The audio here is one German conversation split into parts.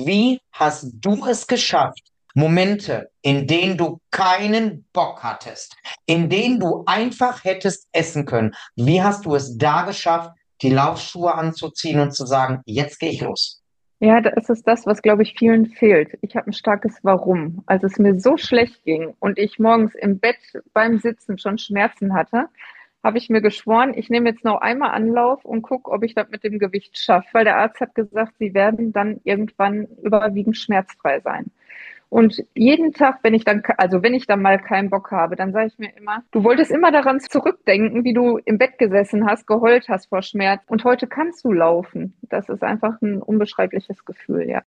Wie hast du es geschafft, Momente, in denen du keinen Bock hattest, in denen du einfach hättest essen können, wie hast du es da geschafft, die Laufschuhe anzuziehen und zu sagen, jetzt gehe ich los? Ja, das ist das, was, glaube ich, vielen fehlt. Ich habe ein starkes Warum. Als es mir so schlecht ging und ich morgens im Bett beim Sitzen schon Schmerzen hatte, habe ich mir geschworen, ich nehme jetzt noch einmal Anlauf und gucke, ob ich das mit dem Gewicht schaffe, weil der Arzt hat gesagt, sie werden dann irgendwann überwiegend schmerzfrei sein. Und jeden Tag, wenn ich dann mal keinen Bock habe, dann sage ich mir immer, du wolltest immer daran zurückdenken, wie du im Bett gesessen hast, geheult hast vor Schmerz. Und heute kannst du laufen. Das ist einfach ein unbeschreibliches Gefühl, ja.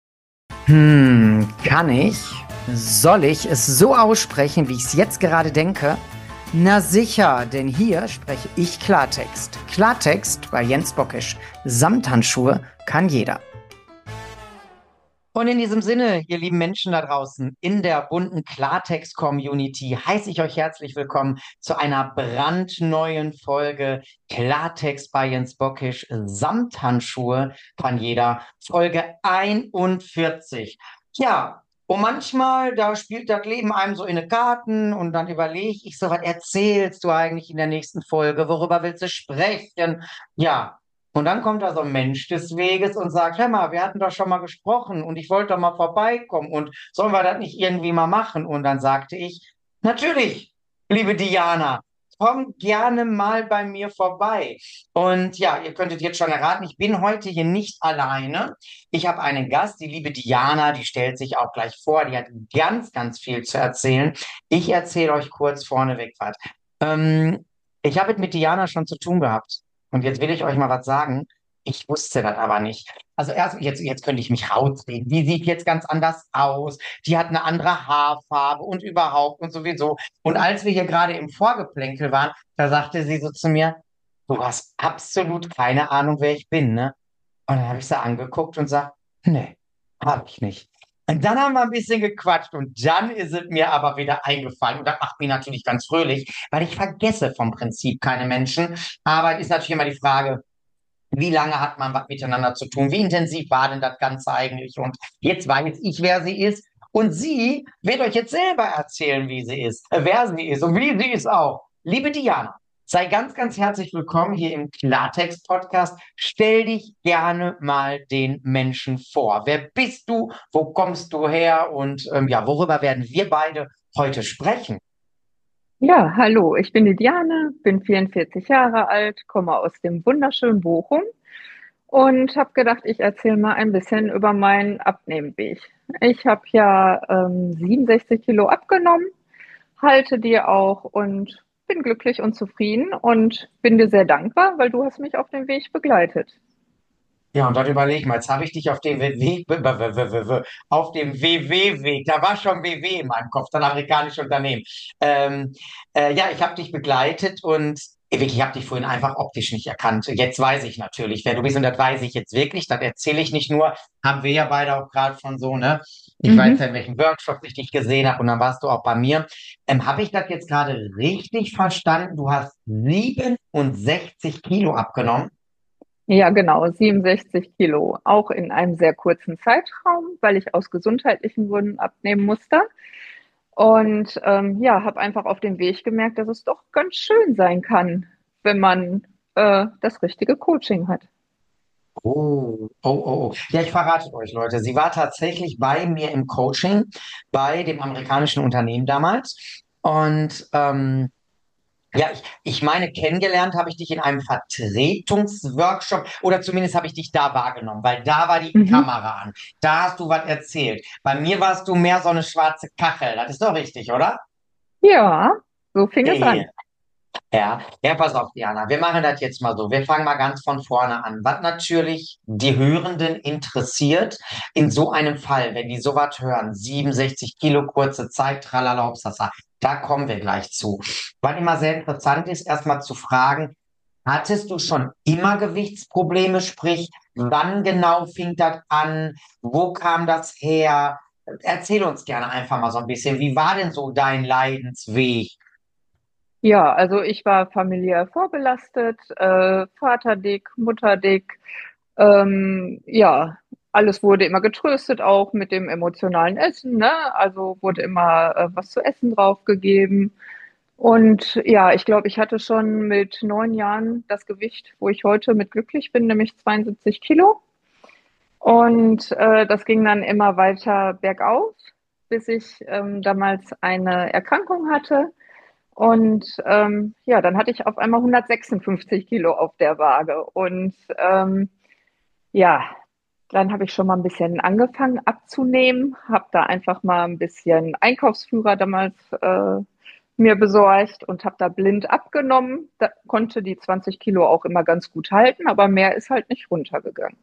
Kann ich? Soll ich es so aussprechen, wie ich es jetzt gerade denke? Na sicher, denn hier spreche ich Klartext. Klartext bei Jens Bockisch. Samthandschuhe kann jeder. Und in diesem Sinne, ihr lieben Menschen da draußen in der bunten Klartext-Community, heiße ich euch herzlich willkommen zu einer brandneuen Folge Klartext bei Jens Bockisch. Samthandschuhe kann jeder. Folge 41. Ja, und manchmal, da spielt das Leben einem so in den Karten und dann überlege ich so, was erzählst du eigentlich in der nächsten Folge? Worüber willst du sprechen? Ja. Und dann kommt da so ein Mensch des Weges und sagt, hör mal, wir hatten doch schon mal gesprochen und ich wollte doch mal vorbeikommen und sollen wir das nicht irgendwie mal machen? Und dann sagte ich, natürlich, liebe Diana, komm gerne mal bei mir vorbei. Und ja, ihr könntet jetzt schon erraten, ich bin heute hier nicht alleine. Ich habe einen Gast, die liebe Diana, die stellt sich auch gleich vor, die hat ganz, ganz viel zu erzählen. Ich erzähle euch kurz vorneweg was. Ähm, Ich habe mit Diana schon zu tun gehabt. Und jetzt will ich euch mal was sagen. Ich wusste das aber nicht. Also jetzt könnte ich mich rausreden. Die sieht jetzt ganz anders aus. Die hat eine andere Haarfarbe und überhaupt und sowieso. Und als wir hier gerade im Vorgeplänkel waren, da sagte sie so zu mir, du hast absolut keine Ahnung, wer ich bin, ne? Und dann habe ich sie angeguckt und gesagt, nee, habe ich nicht. Und dann haben wir ein bisschen gequatscht und dann ist es mir aber wieder eingefallen. Und das macht mich natürlich ganz fröhlich, weil ich vergesse vom Prinzip keine Menschen. Aber es ist natürlich immer die Frage, wie lange hat man was miteinander zu tun? Wie intensiv war denn das Ganze eigentlich? Und jetzt weiß ich, wer sie ist. Und sie wird euch jetzt selber erzählen, wie sie ist, wer sie ist und wie sie ist auch. Liebe Diana, sei ganz, ganz herzlich willkommen hier im Klartext-Podcast. Stell dich gerne mal den Menschen vor. Wer bist du? Wo kommst du her? Und ja, worüber werden wir beide heute sprechen? Ja, hallo, ich bin die Diane, bin 44 Jahre alt, komme aus dem wunderschönen Bochum und habe gedacht, ich erzähle mal ein bisschen über meinen Abnehmweg. Ich habe ja 67 Kilo abgenommen, halte die auch und bin glücklich und zufrieden und bin dir sehr dankbar, weil du hast mich auf dem Weg begleitet. Ja, und dann überleg mal, jetzt habe ich dich auf dem Weg, auf dem WW-Weg, da war schon WW in meinem Kopf, das amerikanische Unternehmen. Ähm, ja, ich habe dich begleitet und wirklich, ich habe dich vorhin einfach optisch nicht erkannt. Jetzt weiß ich natürlich, wer du bist und das weiß ich jetzt wirklich, das erzähle ich nicht nur, haben wir ja beide auch gerade von so, ne? Ich weiß ja, Mhm. in welchen Workshops ich dich gesehen habe und dann warst du auch bei mir. Habe ich das jetzt gerade richtig verstanden? Du hast 67 Kilo abgenommen? Ja, genau, 67 Kilo, auch in einem sehr kurzen Zeitraum, weil ich aus gesundheitlichen Gründen abnehmen musste. Und ja, habe einfach auf dem Weg gemerkt, dass es doch ganz schön sein kann, wenn man das richtige Coaching hat. Oh. Ja, ich verrate euch, Leute. Sie war tatsächlich bei mir im Coaching bei dem amerikanischen Unternehmen damals. Und ja, ich meine, kennengelernt habe ich dich in einem Vertretungsworkshop oder zumindest habe ich dich da wahrgenommen, weil da war die Mhm. Kamera an. Da hast du was erzählt. Bei mir warst du mehr so eine schwarze Kachel. Das ist doch richtig, oder? Ja, so fing es Ja, an. ja, pass auf, Diana. Wir machen das jetzt mal so. Wir fangen mal ganz von vorne an. Was natürlich die Hörenden interessiert, in so einem Fall, wenn die sowas hören, 67 Kilo, kurze Zeit, tralala, hopsasa, da kommen wir gleich zu. Was immer sehr interessant ist, erstmal zu fragen, hattest du schon immer Gewichtsprobleme? Sprich, wann genau fing das an? Wo kam das her? Erzähl uns gerne einfach mal so ein bisschen. Wie war denn so dein Leidensweg? Ja, also ich war familiär vorbelastet, Vater dick, Mutter dick, ja. alles wurde immer getröstet, auch mit dem emotionalen Essen, ne? Also wurde immer was zu essen draufgegeben. Und ja, ich glaube, ich hatte schon mit 9 Jahren das Gewicht, wo ich heute mit glücklich bin, nämlich 72 Kilo. Und das ging dann immer weiter bergauf, bis ich damals eine Erkrankung hatte. Und ja, dann hatte ich auf einmal 156 Kilo auf der Waage. Und ja, dann habe ich schon mal ein bisschen angefangen abzunehmen, habe da einfach mal ein bisschen Einkaufsführer damals mir besorgt und habe da blind abgenommen. Da konnte die 20 Kilo auch immer ganz gut halten, aber mehr ist halt nicht runtergegangen.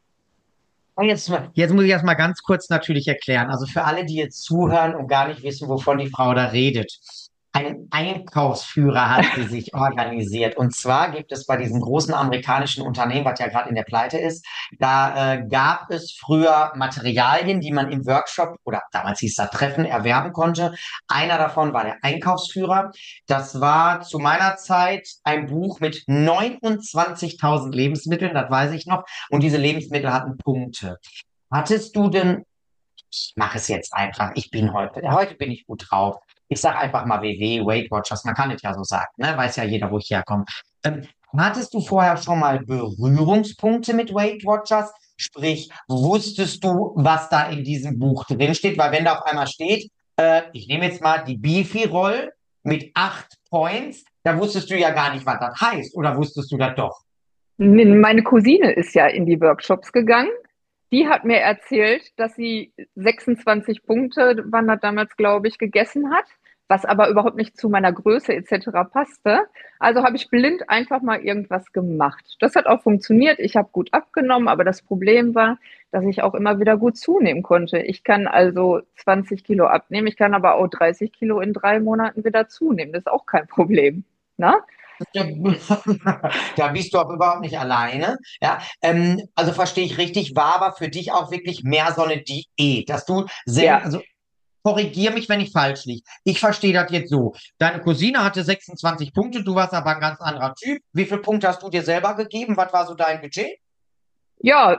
Jetzt muss ich erst mal ganz kurz natürlich erklären. Also für alle, die jetzt zuhören und gar nicht wissen, wovon die Frau da redet. Einen Einkaufsführer hat sie sich organisiert. Und zwar gibt es bei diesem großen amerikanischen Unternehmen, was ja gerade in der Pleite ist, da gab es früher Materialien, die man im Workshop oder damals hieß das Treffen erwerben konnte. Einer davon war der Einkaufsführer. Das war zu meiner Zeit ein Buch mit 29.000 Lebensmitteln, das weiß ich noch. Und diese Lebensmittel hatten Punkte. Hattest du denn, ich mache es jetzt einfach, heute bin ich gut drauf. Ich sage einfach mal Weight Watchers, man kann es ja so sagen, ne? Weiß ja jeder, wo ich herkomme. Ähm, hattest du vorher schon mal Berührungspunkte mit Weight Watchers? Sprich, wusstest du, was da in diesem Buch drin steht? Weil wenn da auf einmal steht, ich nehme jetzt mal die Beefy-Roll mit 8 Points, da wusstest du ja gar nicht, was das heißt. Oder wusstest du das doch? Meine Cousine ist ja in die Workshops gegangen. Die hat mir erzählt, dass sie 26 Punkte, waren das damals, glaube ich, gegessen hat, was aber überhaupt nicht zu meiner Größe etc. passte. Also habe ich blind einfach mal irgendwas gemacht. Das hat auch funktioniert. Ich habe gut abgenommen, aber das Problem war, dass ich auch immer wieder gut zunehmen konnte. Ich kann also 20 Kilo abnehmen, ich kann aber auch 30 Kilo in 3 Monaten wieder zunehmen. Das ist auch kein Problem. Ne? Ja, da bist du auch überhaupt nicht alleine. Ja, also verstehe ich richtig, war aber für dich auch wirklich mehr so eine Diät, dass du Ja, also korrigier mich, wenn ich falsch liege. Ich verstehe das jetzt so. Deine Cousine hatte 26 Punkte, du warst aber ein ganz anderer Typ. Wie viele Punkte hast du dir selber gegeben? Was war so dein Budget? ja,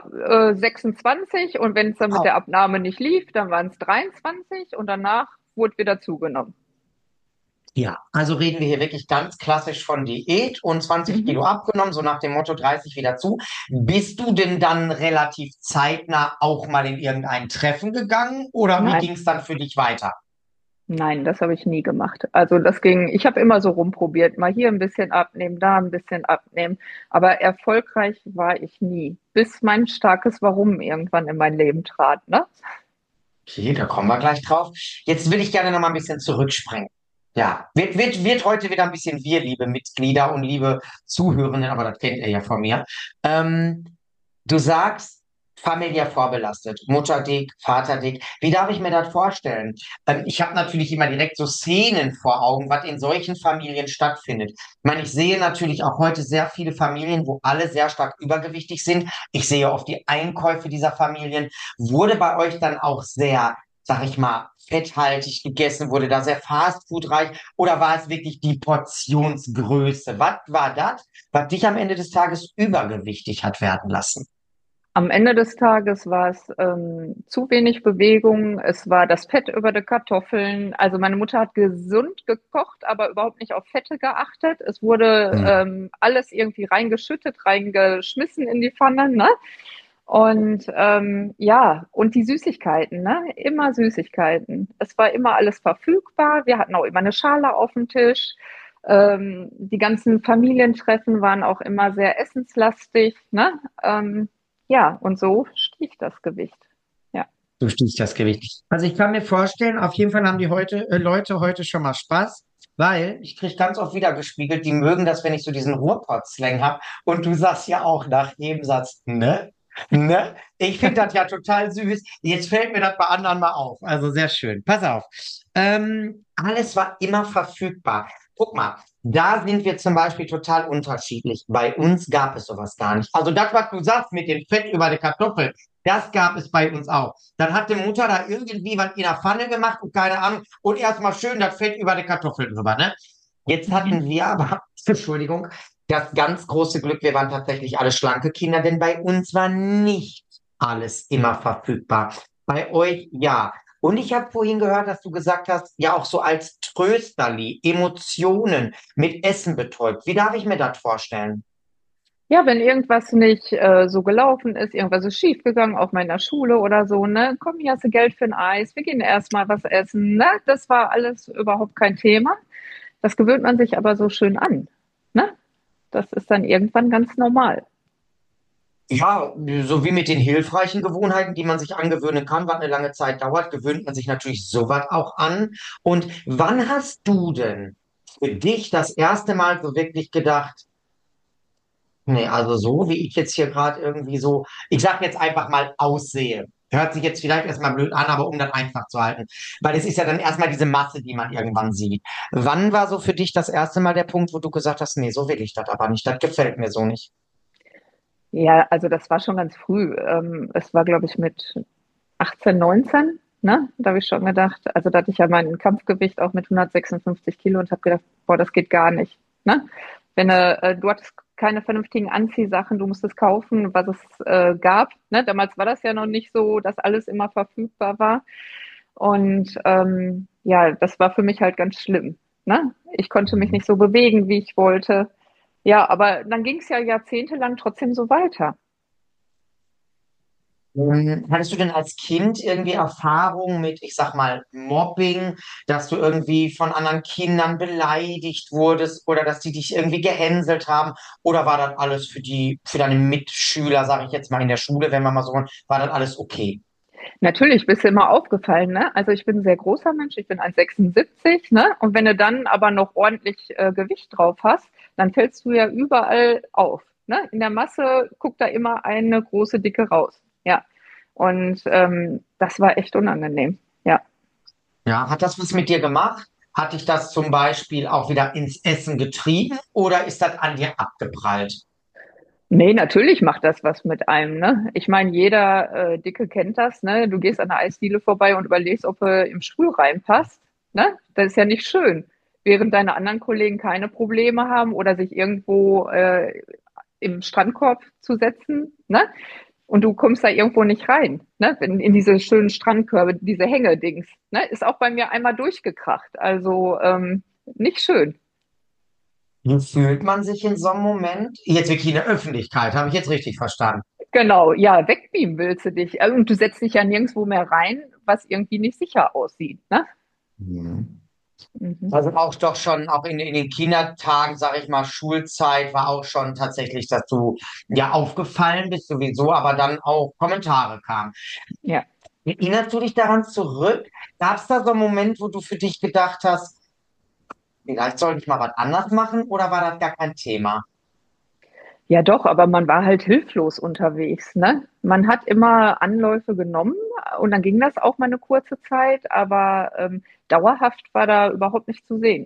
26 und wenn es dann mit der Abnahme nicht lief, dann waren es 23 und danach wurde wieder zugenommen. Ja, also reden wir hier wirklich ganz klassisch von Diät und 20 Mhm. Kilo abgenommen, so nach dem Motto 30 wieder zu. Bist du denn dann relativ zeitnah auch mal in irgendein Treffen gegangen oder wie ging Nein, es dann für dich weiter? nein, das habe ich nie gemacht. Also das ging, ich habe immer so rumprobiert, mal hier ein bisschen abnehmen, da ein bisschen abnehmen, aber erfolgreich war ich nie, bis mein starkes Warum irgendwann in mein Leben trat, ne? Okay, da kommen wir gleich drauf. Jetzt will ich gerne noch mal ein bisschen zurückspringen. Ja, wird heute wieder ein bisschen wir, liebe Mitglieder und liebe Zuhörenden, aber das kennt ihr ja von mir. Du sagst, familiär vorbelastet, Mutter dick, Vater dick. Wie darf ich mir das vorstellen? Ich habe natürlich immer direkt so Szenen vor Augen, was in solchen Familien stattfindet. Ich meine, ich sehe natürlich auch heute sehr viele Familien, wo alle sehr stark übergewichtig sind. Ich sehe oft die Einkäufe dieser Familien. Wurde bei euch dann auch sehr, sag ich mal, fetthaltig gegessen? Wurde da sehr fastfoodreich? Oder war es wirklich die Portionsgröße? Was war das, was dich am Ende des Tages übergewichtig hat werden lassen? Am Ende des Tages war es zu wenig Bewegung, es war das Fett über die Kartoffeln. Also meine Mutter hat gesund gekocht, aber überhaupt nicht auf Fette geachtet. Es wurde Hm. alles irgendwie reingeschüttet, reingeschmissen in die Pfanne, ne? Und ja, und die Süßigkeiten, ne? Immer Süßigkeiten. Es war immer alles verfügbar. Wir hatten auch immer eine Schale auf dem Tisch. Die ganzen Familientreffen waren auch immer sehr essenslastig, ne? Ja, und so stieg das Gewicht. Ja. So sticht das Gewicht. Also ich kann mir vorstellen, auf jeden Fall haben die Leute heute schon mal Spaß, weil ich kriege ganz oft wieder gespiegelt, die mögen das, wenn ich so diesen Ruhrpott-Slang habe. Und du sagst ja auch nach jedem Satz, ne? Ne? Ich finde das ja total süß. Jetzt fällt mir das bei anderen mal auf. Also sehr schön. Pass auf. Alles war immer verfügbar. Guck mal, da sind wir zum Beispiel total unterschiedlich. Bei uns gab es sowas gar nicht. Also das, was du sagst mit dem Fett über der Kartoffel, das gab es bei uns auch. Dann hat die Mutter da irgendwie was in der Pfanne gemacht und keine Ahnung. Und erstmal schön das Fett über die Kartoffeln drüber, ne? Jetzt hatten Mhm. wir aber, Entschuldigung, das ganz große Glück, wir waren tatsächlich alle schlanke Kinder, denn bei uns war nicht alles immer verfügbar. Bei euch ja. Und ich habe vorhin gehört, dass du gesagt hast, ja auch so als Trösterli, Emotionen mit Essen betäubt. Wie darf ich mir das vorstellen? Ja, wenn irgendwas nicht so gelaufen ist, irgendwas ist schiefgegangen auf meiner Schule oder so, ne? Komm, hier hast du Geld für ein Eis, wir gehen erstmal was essen, ne? Das war alles überhaupt kein Thema. Das gewöhnt man sich aber so schön an, ne? Das ist dann irgendwann ganz normal. Ja, so wie mit den hilfreichen Gewohnheiten, die man sich angewöhnen kann, was eine lange Zeit dauert, gewöhnt man sich natürlich sowas auch an. Und wann hast du denn für dich das erste Mal so wirklich gedacht, nee, also so wie ich jetzt hier gerade irgendwie so, ich sag jetzt einfach mal aussehe. Hört sich jetzt vielleicht erstmal blöd an, aber um das einfach zu halten. Weil es ist ja dann erstmal diese Masse, die man irgendwann sieht. Wann war so für dich das erste Mal der Punkt, wo du gesagt hast, nee, so will ich das aber nicht, das gefällt mir so nicht? Ja, also das war schon ganz früh. Es war, glaube ich, mit 18, 19, ne? Da habe ich schon gedacht, also da hatte ich ja mein Kampfgewicht auch mit 156 Kilo und habe gedacht, boah, das geht gar nicht, ne? Wenn du hattest keine vernünftigen Anziehsachen, du musstest kaufen, was es gab, ne? Damals war das ja noch nicht so, dass alles immer verfügbar war. Und ja, das war für mich halt ganz schlimm, ne? Ich konnte mich nicht so bewegen, wie ich wollte. Ja, aber dann ging es ja jahrzehntelang trotzdem so weiter. Hattest du denn als Kind irgendwie Erfahrung mit, ich sag mal, Mobbing, dass du irgendwie von anderen Kindern beleidigt wurdest oder dass die dich irgendwie gehänselt haben? Oder war das alles für deine Mitschüler, sage ich jetzt mal in der Schule, wenn wir mal so wollen, war das alles okay? Natürlich bist du immer aufgefallen, ne? Also ich bin ein sehr großer Mensch, ich bin 1,76, ne? Und wenn du dann aber noch ordentlich Gewicht drauf hast, dann fällst du ja überall auf, ne? In der Masse guckt da immer eine große Dicke raus, ja. Und das war echt unangenehm, ja. Ja, hat das was mit dir gemacht? Hat dich das zum Beispiel auch wieder ins Essen getrieben oder ist das an dir abgeprallt? Nee, natürlich macht das was mit einem, ne? Ich meine, jeder Dicke kennt das, ne? Du gehst an der Eisdiele vorbei und überlegst, ob du im Stuhl reinpasst, ne? Das ist ja nicht schön. Während deine anderen Kollegen keine Probleme haben oder sich irgendwo im Strandkorb zu setzen, ne? Und du kommst da irgendwo nicht rein, ne? In diese schönen Strandkörbe, diese Hängedings, ne? Ist auch bei mir einmal durchgekracht. Also nicht schön. Wie fühlt man sich in so einem Moment? Jetzt wirklich in der Öffentlichkeit, habe ich jetzt richtig verstanden? Genau, ja, wegbeamen willst du dich. Und du setzt dich ja nirgendwo mehr rein, was irgendwie nicht sicher aussieht, ne? Mhm. Mhm. Also auch doch schon, auch in den Kindertagen, sage ich mal, Schulzeit war auch schon tatsächlich, dass du ja aufgefallen bist sowieso, aber dann auch Kommentare kamen. Ja. Erinnerst du dich daran zurück? Gab es da so einen Moment, wo du für dich gedacht hast, vielleicht sollte ich mal was anders machen oder war das gar kein Thema? Ja, doch, aber man war halt hilflos unterwegs, ne? Man hat immer Anläufe genommen und dann ging das auch mal eine kurze Zeit, aber dauerhaft war da überhaupt nicht zu sehen.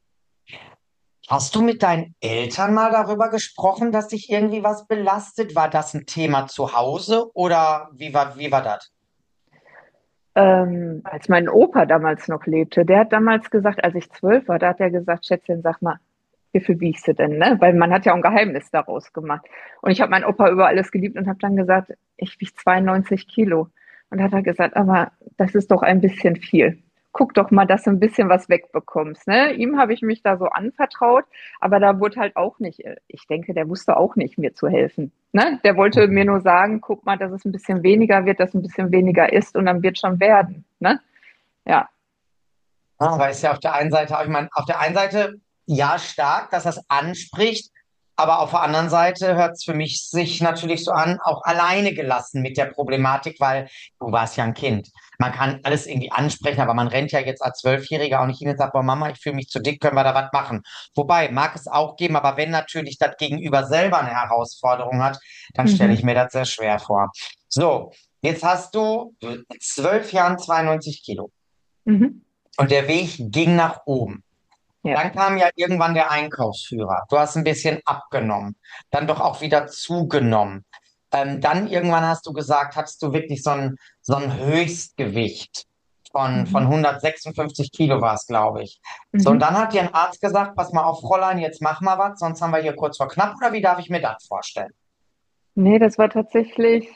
Hast du mit deinen Eltern mal darüber gesprochen, dass dich irgendwie was belastet? War das ein Thema zu Hause oder wie war das? Als mein Opa damals noch lebte, der hat damals gesagt, als ich 12 war, da hat er gesagt, Schätzchen, sag mal, wie viel wiegst du denn, ne? Weil man hat ja auch ein Geheimnis daraus gemacht. Und ich habe meinen Opa über alles geliebt und habe dann gesagt, ich wiege 92 Kilo. Und hat er gesagt, aber das ist doch ein bisschen viel. Guck doch mal, dass du ein bisschen was wegbekommst, ne? Ihm habe ich mich da so anvertraut, aber da wurde halt auch nicht, ich denke, der wusste auch nicht, mir zu helfen, ne? Der wollte mir nur sagen, guck mal, dass es ein bisschen weniger wird, dass ein bisschen weniger ist und dann wird schon werden, ne? Ja. Ah, weil es ja auf der einen Seite, ich meine, auf der einen Seite ja stark, dass das anspricht, aber auf der anderen Seite hört es für mich sich natürlich so an, auch alleine gelassen mit der Problematik, weil du warst ja ein Kind. Man kann alles irgendwie ansprechen, aber man rennt ja jetzt als Zwölfjähriger auch nicht hin und sagt, boah, Mama, ich fühle mich zu dick, können wir da was machen? Wobei, mag es auch geben, aber wenn natürlich das Gegenüber selber eine Herausforderung hat, dann stelle ich Mhm. mir das sehr schwer vor. So, jetzt hast du mit 12 Jahren 92 Kilo. Mhm. Und der Weg ging nach oben. Ja. Dann kam ja irgendwann der Einkaufsführer. Du hast ein bisschen abgenommen, dann doch auch wieder zugenommen. Dann irgendwann hast du gesagt, hattest du wirklich so ein Höchstgewicht von Mhm. 156 Kilo war es, glaube ich. So, und Mhm. dann hat dir ein Arzt gesagt, pass mal auf, Fräulein, jetzt mach mal was, sonst haben wir hier kurz vor knapp, oder wie darf ich mir das vorstellen? Nee, das war tatsächlich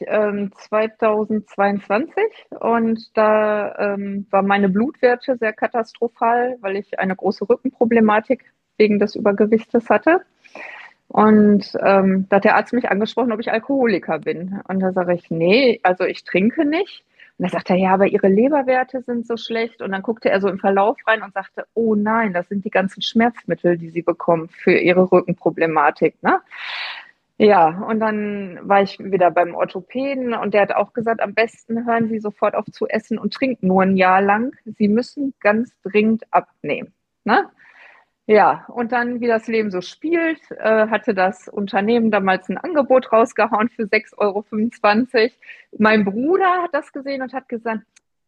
2022 und da war meine Blutwerte sehr katastrophal, weil ich eine große Rückenproblematik wegen des Übergewichtes hatte. Und da hat der Arzt mich angesprochen, ob ich Alkoholiker bin. Und da sage ich, nee, also ich trinke nicht. Und da sagt er, ja, aber Ihre Leberwerte sind so schlecht. Und dann guckte er so im Verlauf rein und sagte, oh nein, das sind die ganzen Schmerzmittel, die Sie bekommen für Ihre Rückenproblematik, ne? Ja, und dann war ich wieder beim Orthopäden und der hat auch gesagt, am besten hören Sie sofort auf zu essen und trinken nur ein Jahr lang. Sie müssen ganz dringend abnehmen. Ne? Ja, und dann, wie das Leben so spielt, hatte das Unternehmen damals ein Angebot rausgehauen für 6,25 Euro. Mein Bruder hat das gesehen und hat gesagt,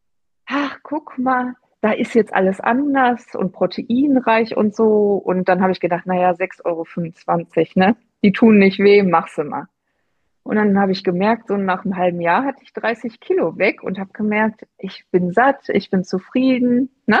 ach, guck mal, da ist jetzt alles anders und proteinreich und so. Und dann habe ich gedacht, naja, 6,25 Euro, ne? Die tun nicht weh, mach sie mal. Und dann habe ich gemerkt, so nach einem halben Jahr hatte ich 30 Kilo weg und habe gemerkt, ich bin satt, ich bin zufrieden, ne?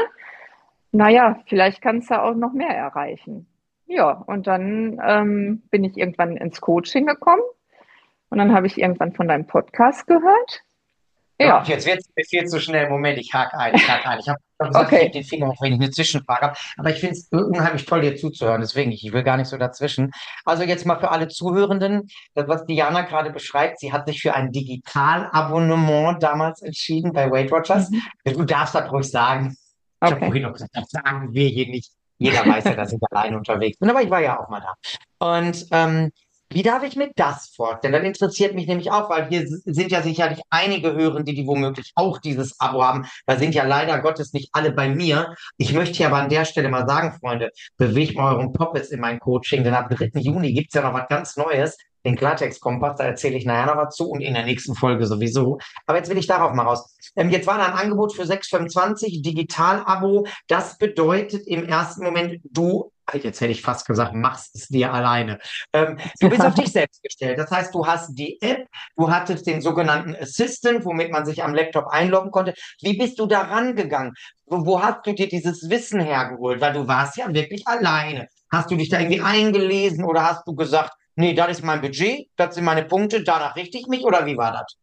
Naja, vielleicht kannst du auch noch mehr erreichen. Ja, und dann bin ich irgendwann ins Coaching gekommen und dann habe ich irgendwann von deinem Podcast gehört. Hör auf, Ja, jetzt wird es viel zu schnell. Moment, ich hake ein, ich hake ein. Ich habe gesagt, ich heb okay. den Finger hoch, wenn ich eine Zwischenfrage habe. Aber ich finde es unheimlich toll, dir zuzuhören. Deswegen, ich will gar nicht so dazwischen. Also jetzt mal für alle Zuhörenden, das, was Diana gerade beschreibt, sie hat sich für ein Digitalabonnement damals entschieden bei Weight Watchers. Mhm. Du darfst das ruhig sagen. Ich habe Okay. vorhin noch gesagt, das sagen wir hier nicht. Jeder weiß ja, dass ich alleine unterwegs bin, aber ich war ja auch mal da. Und wie darf ich mir das vorstellen? Dann interessiert mich nämlich auch, weil hier sind ja sicherlich einige Hörende, die womöglich auch dieses Abo haben. Da sind ja leider Gottes nicht alle bei mir. Ich möchte hier aber an der Stelle mal sagen, Freunde, bewegt mal euren Poppes in mein Coaching, denn ab 3. Juni gibt's ja noch was ganz Neues. Den Klartext-Kompass, da erzähle ich nachher noch was zu und in der nächsten Folge sowieso. Aber jetzt will ich darauf mal raus. Jetzt war da ein Angebot für 6,25 Digital-Abo. Das bedeutet im ersten Moment, jetzt hätte ich fast gesagt, machst es dir alleine. Du bist auf dich selbst gestellt. Das heißt, du hast die App, du hattest den sogenannten Assistant, womit man sich am Laptop einloggen konnte. Wie bist du da rangegangen? Wo hast du dir dieses Wissen hergeholt? Weil du warst ja wirklich alleine. Hast du dich da irgendwie eingelesen oder hast du gesagt, nee, das ist mein Budget, das sind meine Punkte, danach richte ich mich oder wie war das?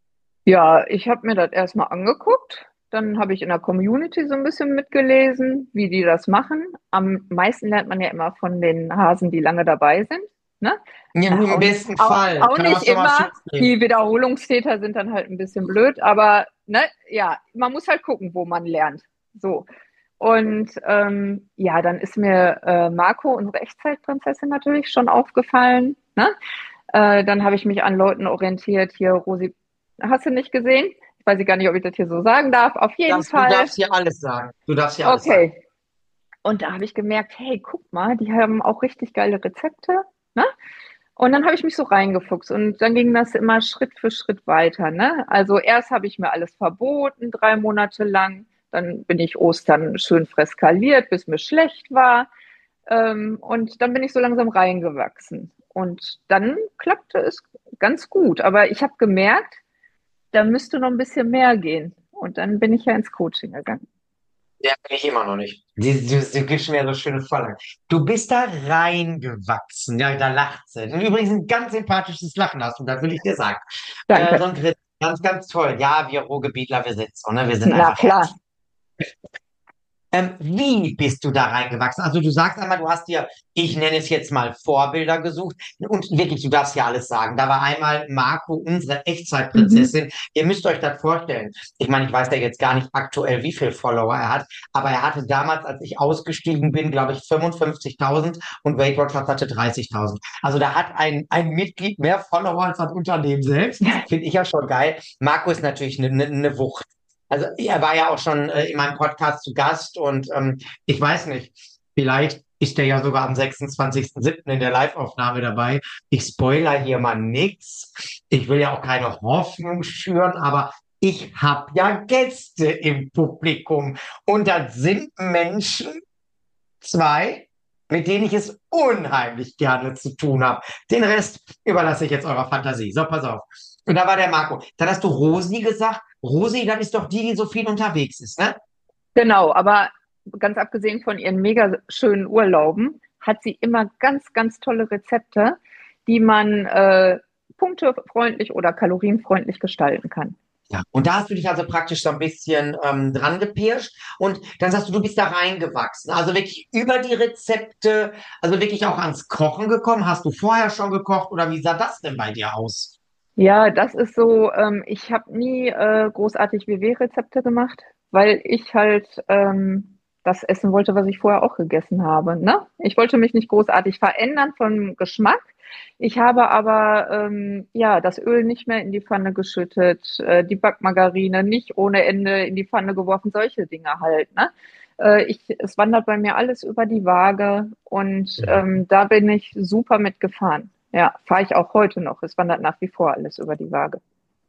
Ja, ich habe mir das erstmal angeguckt. Dann habe ich in der Community so ein bisschen mitgelesen, wie die das machen. Am meisten lernt man ja immer von den Hasen, die lange dabei sind. Ne? Ja, Ja, im besten auch, Fall. auch Kann auch nicht schon mal immer. schief gehen. Die Wiederholungstäter sind dann halt ein bisschen blöd, aber ne, ja, man muss halt gucken, wo man lernt. So. Und ja, dann ist mir Marco, unsere Echtzeitprinzessin, natürlich schon aufgefallen. Ne? Dann habe ich mich an Leuten orientiert. Hier, Rosi, hast du nicht gesehen? Ich weiß gar nicht, ob ich das hier so sagen darf. Auf jeden Du Fall. darfst hier alles sagen. Du darfst hier alles sagen. Okay. Und da habe ich gemerkt, hey, guck mal, die haben auch richtig geile Rezepte. Ne? Und dann habe ich mich so reingefuchst und dann ging das immer Schritt für Schritt weiter. Ne? Also erst habe ich mir alles verboten, 3 Monate lang. Dann bin ich Ostern schön freskaliert, bis mir schlecht war. Und dann bin ich so langsam reingewachsen. Und dann klappte es ganz gut. Aber ich habe gemerkt, da müsste noch ein bisschen mehr gehen. Und dann bin ich ja ins Coaching gegangen. Ja, bin ich immer noch nicht. Du gibst mir so schöne Vorlagen. Du bist da reingewachsen. Ja, da lacht sie. Und übrigens ein ganz sympathisches Lachen hast du, das will ich dir sagen. So Danke. ein Grinsen. Ganz, ganz toll. Ja, wir Ruhrgebietler, wir sind so, ne? Wir sind Na einfach klar. herzlich. Wie bist du da reingewachsen? Also du sagst einmal, du hast dir, ich nenne es jetzt mal Vorbilder gesucht und wirklich, du darfst ja alles sagen. Da war einmal Marco, unsere Mhm. Echtzeitprinzessin. Ihr müsst euch das vorstellen. Ich meine, ich weiß ja jetzt gar nicht aktuell, wie viel Follower er hat, aber er hatte damals, als ich ausgestiegen bin, glaube ich, 55.000 und Weight Watchers hatte 30.000. Also da hat ein Mitglied mehr Follower als das Unternehmen selbst. Finde ich ja schon geil. Marco ist natürlich eine Wucht. Also er war ja auch schon in meinem Podcast zu Gast und ich weiß nicht, vielleicht ist der ja sogar am 26.07. in der Live-Aufnahme dabei. Ich spoiler hier mal nix. Ich will ja auch keine Hoffnung schüren, aber ich habe ja Gäste im Publikum und das sind Menschen, zwei, mit denen ich es unheimlich gerne zu tun habe. Den Rest überlasse ich jetzt eurer Fantasie. So, pass auf. Und da war der Marco. Dann hast du Rosi gesagt. Rosi, das ist doch die, die so viel unterwegs ist, ne? Genau, aber ganz abgesehen von ihren mega schönen Urlauben, hat sie immer ganz, ganz tolle Rezepte, die man punktefreundlich oder kalorienfreundlich gestalten kann. Ja, und da hast du dich also praktisch so ein bisschen dran gepirscht und dann sagst du, du bist da reingewachsen. Also wirklich über die Rezepte, also wirklich auch ans Kochen gekommen. Hast du vorher schon gekocht oder wie sah das denn bei dir aus? Ja, das ist so, ich habe nie großartig WW-Rezepte gemacht, weil ich halt das essen wollte, was ich vorher auch gegessen habe. Ne? Ich wollte mich nicht großartig verändern vom Geschmack. Ich habe aber ja das Öl nicht mehr in die Pfanne geschüttet, die Backmargarine nicht ohne Ende in die Pfanne geworfen, solche Dinge halt. Ne? Es wandert bei mir alles über die Waage und da bin ich super mitgefahren. Ja, fahre ich auch heute noch. Es wandert nach wie vor alles über die Waage.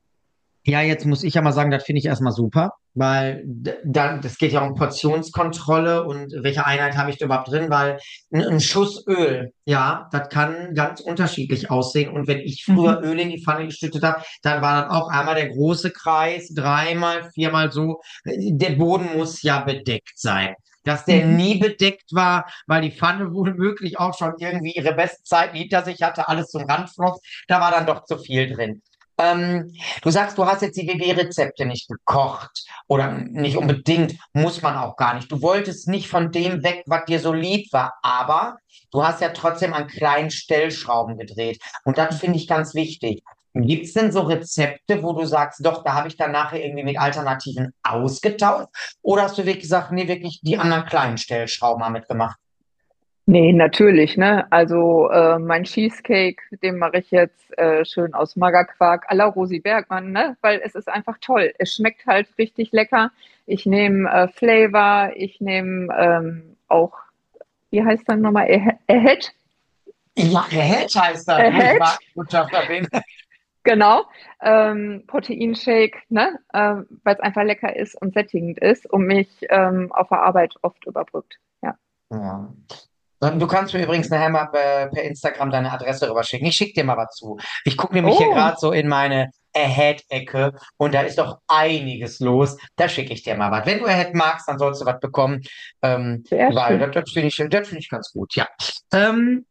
Ja, jetzt muss ich ja mal sagen, das finde ich erstmal super, weil das geht ja um Portionskontrolle und welche Einheit habe ich da überhaupt drin, weil ein Schuss Öl, ja, das kann ganz unterschiedlich aussehen. Und wenn ich früher Mhm. Öl in die Pfanne geschüttet habe, dann war das auch einmal der große Kreis, dreimal, viermal so. Der Boden muss ja bedeckt sein. Dass der Mhm. nie bedeckt war, weil die Pfanne wohl möglich auch schon irgendwie ihre besten Zeiten hinter sich hatte, alles zum Randfloss, da war dann doch zu viel drin. Ähm, Du sagst, du hast jetzt die WG-Rezepte nicht gekocht oder nicht unbedingt, muss man auch gar nicht. Du wolltest nicht von dem weg, was dir so lieb war, aber du hast ja trotzdem an kleinen Stellschrauben gedreht. Und das finde ich ganz wichtig. Gibt es denn so Rezepte, wo du sagst, doch, da habe ich dann nachher irgendwie mit Alternativen ausgetauscht? Oder hast du wirklich gesagt, nee, wirklich die anderen kleinen Stellschrauben haben mitgemacht? Nee, natürlich, ne? Also mein Cheesecake, den mache ich jetzt schön aus Magerquark à la Rosi Bergmann, ne? Weil es ist einfach toll. Es schmeckt halt richtig lecker. Ich nehme Flavor, ich nehme auch, wie heißt das nochmal? Ahead? Ja, Gehalt heißt das, wo ich Ahead? Markenbotschafter bin. Genau. Proteinshake, ne? Weil es einfach lecker ist und sättigend ist und mich auf der Arbeit oft überbrückt. Ja. Ja. Du kannst mir übrigens nachher mal per Instagram deine Adresse rüberschicken. Ich schicke dir mal was zu. Ich gucke nämlich hier Oh, gerade so in meine Ahead-Ecke und da ist doch einiges los. Da schicke ich dir mal was. Wenn du Ahead magst, dann sollst du was bekommen, sehr weil schön. das finde ich ganz gut, ja. Ähm,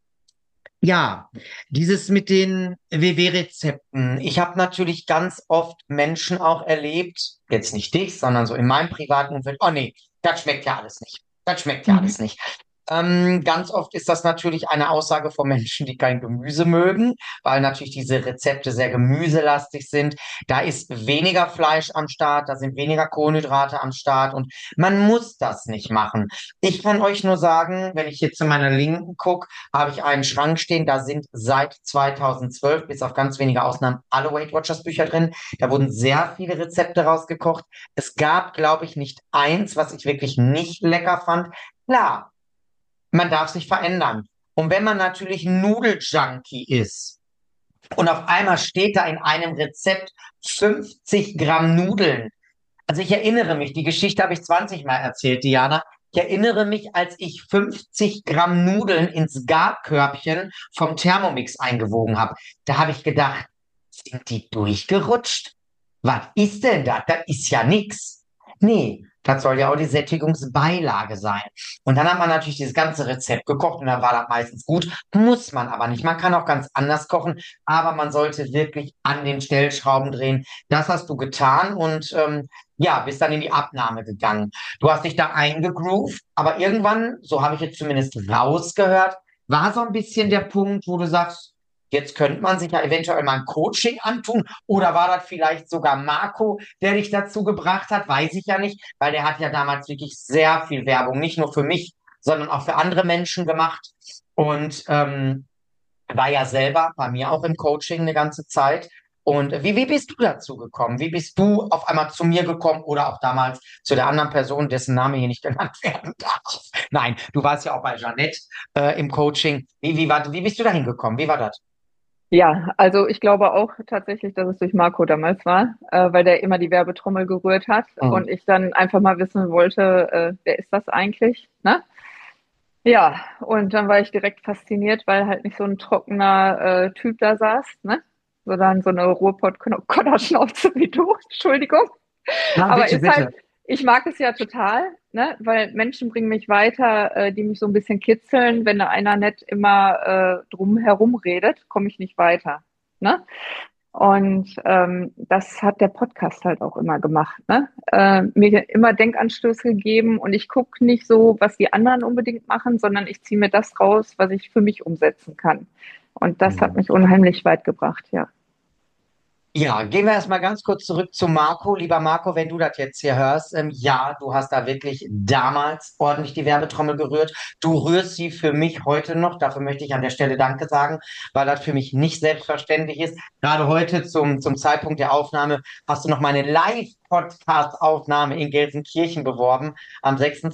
ja, dieses mit den WW-Rezepten. Ich habe natürlich ganz oft Menschen auch erlebt, jetzt nicht dich, sondern so in meinem privaten Umfeld, oh nee, das schmeckt ja alles nicht. Das schmeckt ja Mhm. alles nicht. Ganz oft ist das natürlich eine Aussage von Menschen, die kein Gemüse mögen, weil natürlich diese Rezepte sehr gemüselastig sind. Da ist weniger Fleisch am Start, da sind weniger Kohlenhydrate am Start und man muss das nicht machen. Ich kann euch nur sagen, wenn ich hier zu meiner Linken gucke, habe ich einen Schrank stehen, da sind seit 2012 bis auf ganz wenige Ausnahmen alle Weight Watchers Bücher drin. Da wurden sehr viele Rezepte rausgekocht. Es gab, glaube ich, nicht eins, was ich wirklich nicht lecker fand. Klar, man darf sich verändern. Und wenn man natürlich ein Nudeljunkie ist und auf einmal steht da in einem Rezept 50 Gramm Nudeln. Also ich erinnere mich, die Geschichte habe ich 20 Mal erzählt, Diana. Ich erinnere mich, als ich 50 Gramm Nudeln ins Garkörbchen vom Thermomix eingewogen habe. Da habe ich gedacht, sind die durchgerutscht? Was ist denn das? Das ist ja nix. Nee, das soll ja auch die Sättigungsbeilage sein. Und dann hat man natürlich dieses ganze Rezept gekocht und dann war das meistens gut. Muss man aber nicht. Man kann auch ganz anders kochen, aber man sollte wirklich an den Stellschrauben drehen. Das hast du getan und ja, bist dann in die Abnahme gegangen. Du hast dich da eingegroovt, aber irgendwann, so habe ich jetzt zumindest rausgehört, war so ein bisschen der Punkt, wo du sagst, jetzt könnte man sich ja eventuell mal ein Coaching antun. Oder war das vielleicht sogar Marco, der dich dazu gebracht hat? Weiß ich ja nicht, weil der hat ja damals wirklich sehr viel Werbung, nicht nur für mich, sondern auch für andere Menschen gemacht. Und war ja selber bei mir auch im Coaching eine ganze Zeit. Und wie bist du dazu gekommen? Wie bist du auf einmal zu mir gekommen oder auch damals zu der anderen Person, dessen Name hier nicht genannt werden darf? Nein, du warst ja auch bei Jeanette im Coaching. Wie bist du da hingekommen? Wie war das? Ja, also ich glaube auch tatsächlich, dass es durch Marco damals war, weil der immer die Werbetrommel gerührt hat Hm. und ich dann einfach mal wissen wollte, wer ist das eigentlich? Ne? Ja, und dann war ich direkt fasziniert, weil halt nicht so ein trockener Typ da saß, ne? Sondern so eine Ruhrpott-Konterschnauze wie du, Entschuldigung. Na, Aber bitte, ist halt, bitte. ich mag es ja total, ne? Weil Menschen bringen mich weiter, die mich so ein bisschen kitzeln. Wenn da einer nicht immer drum herum redet, komme ich nicht weiter. ne? Und das hat der Podcast halt auch immer gemacht, ne? Mir immer Denkanstöße gegeben und ich gucke nicht so, was die anderen unbedingt machen, sondern ich ziehe mir das raus, was ich für mich umsetzen kann. Und das hat Mhm. mich unheimlich weit gebracht, ja. Ja, gehen wir erstmal ganz kurz zurück zu Marco. Lieber Marco, wenn du das jetzt hier hörst, ja, du hast da wirklich damals ordentlich die Werbetrommel gerührt. Du rührst sie für mich heute noch. Dafür möchte ich an der Stelle Danke sagen, weil das für mich nicht selbstverständlich ist. Gerade heute zum Zeitpunkt der Aufnahme hast du noch meine Live-Podcast-Aufnahme in Gelsenkirchen beworben am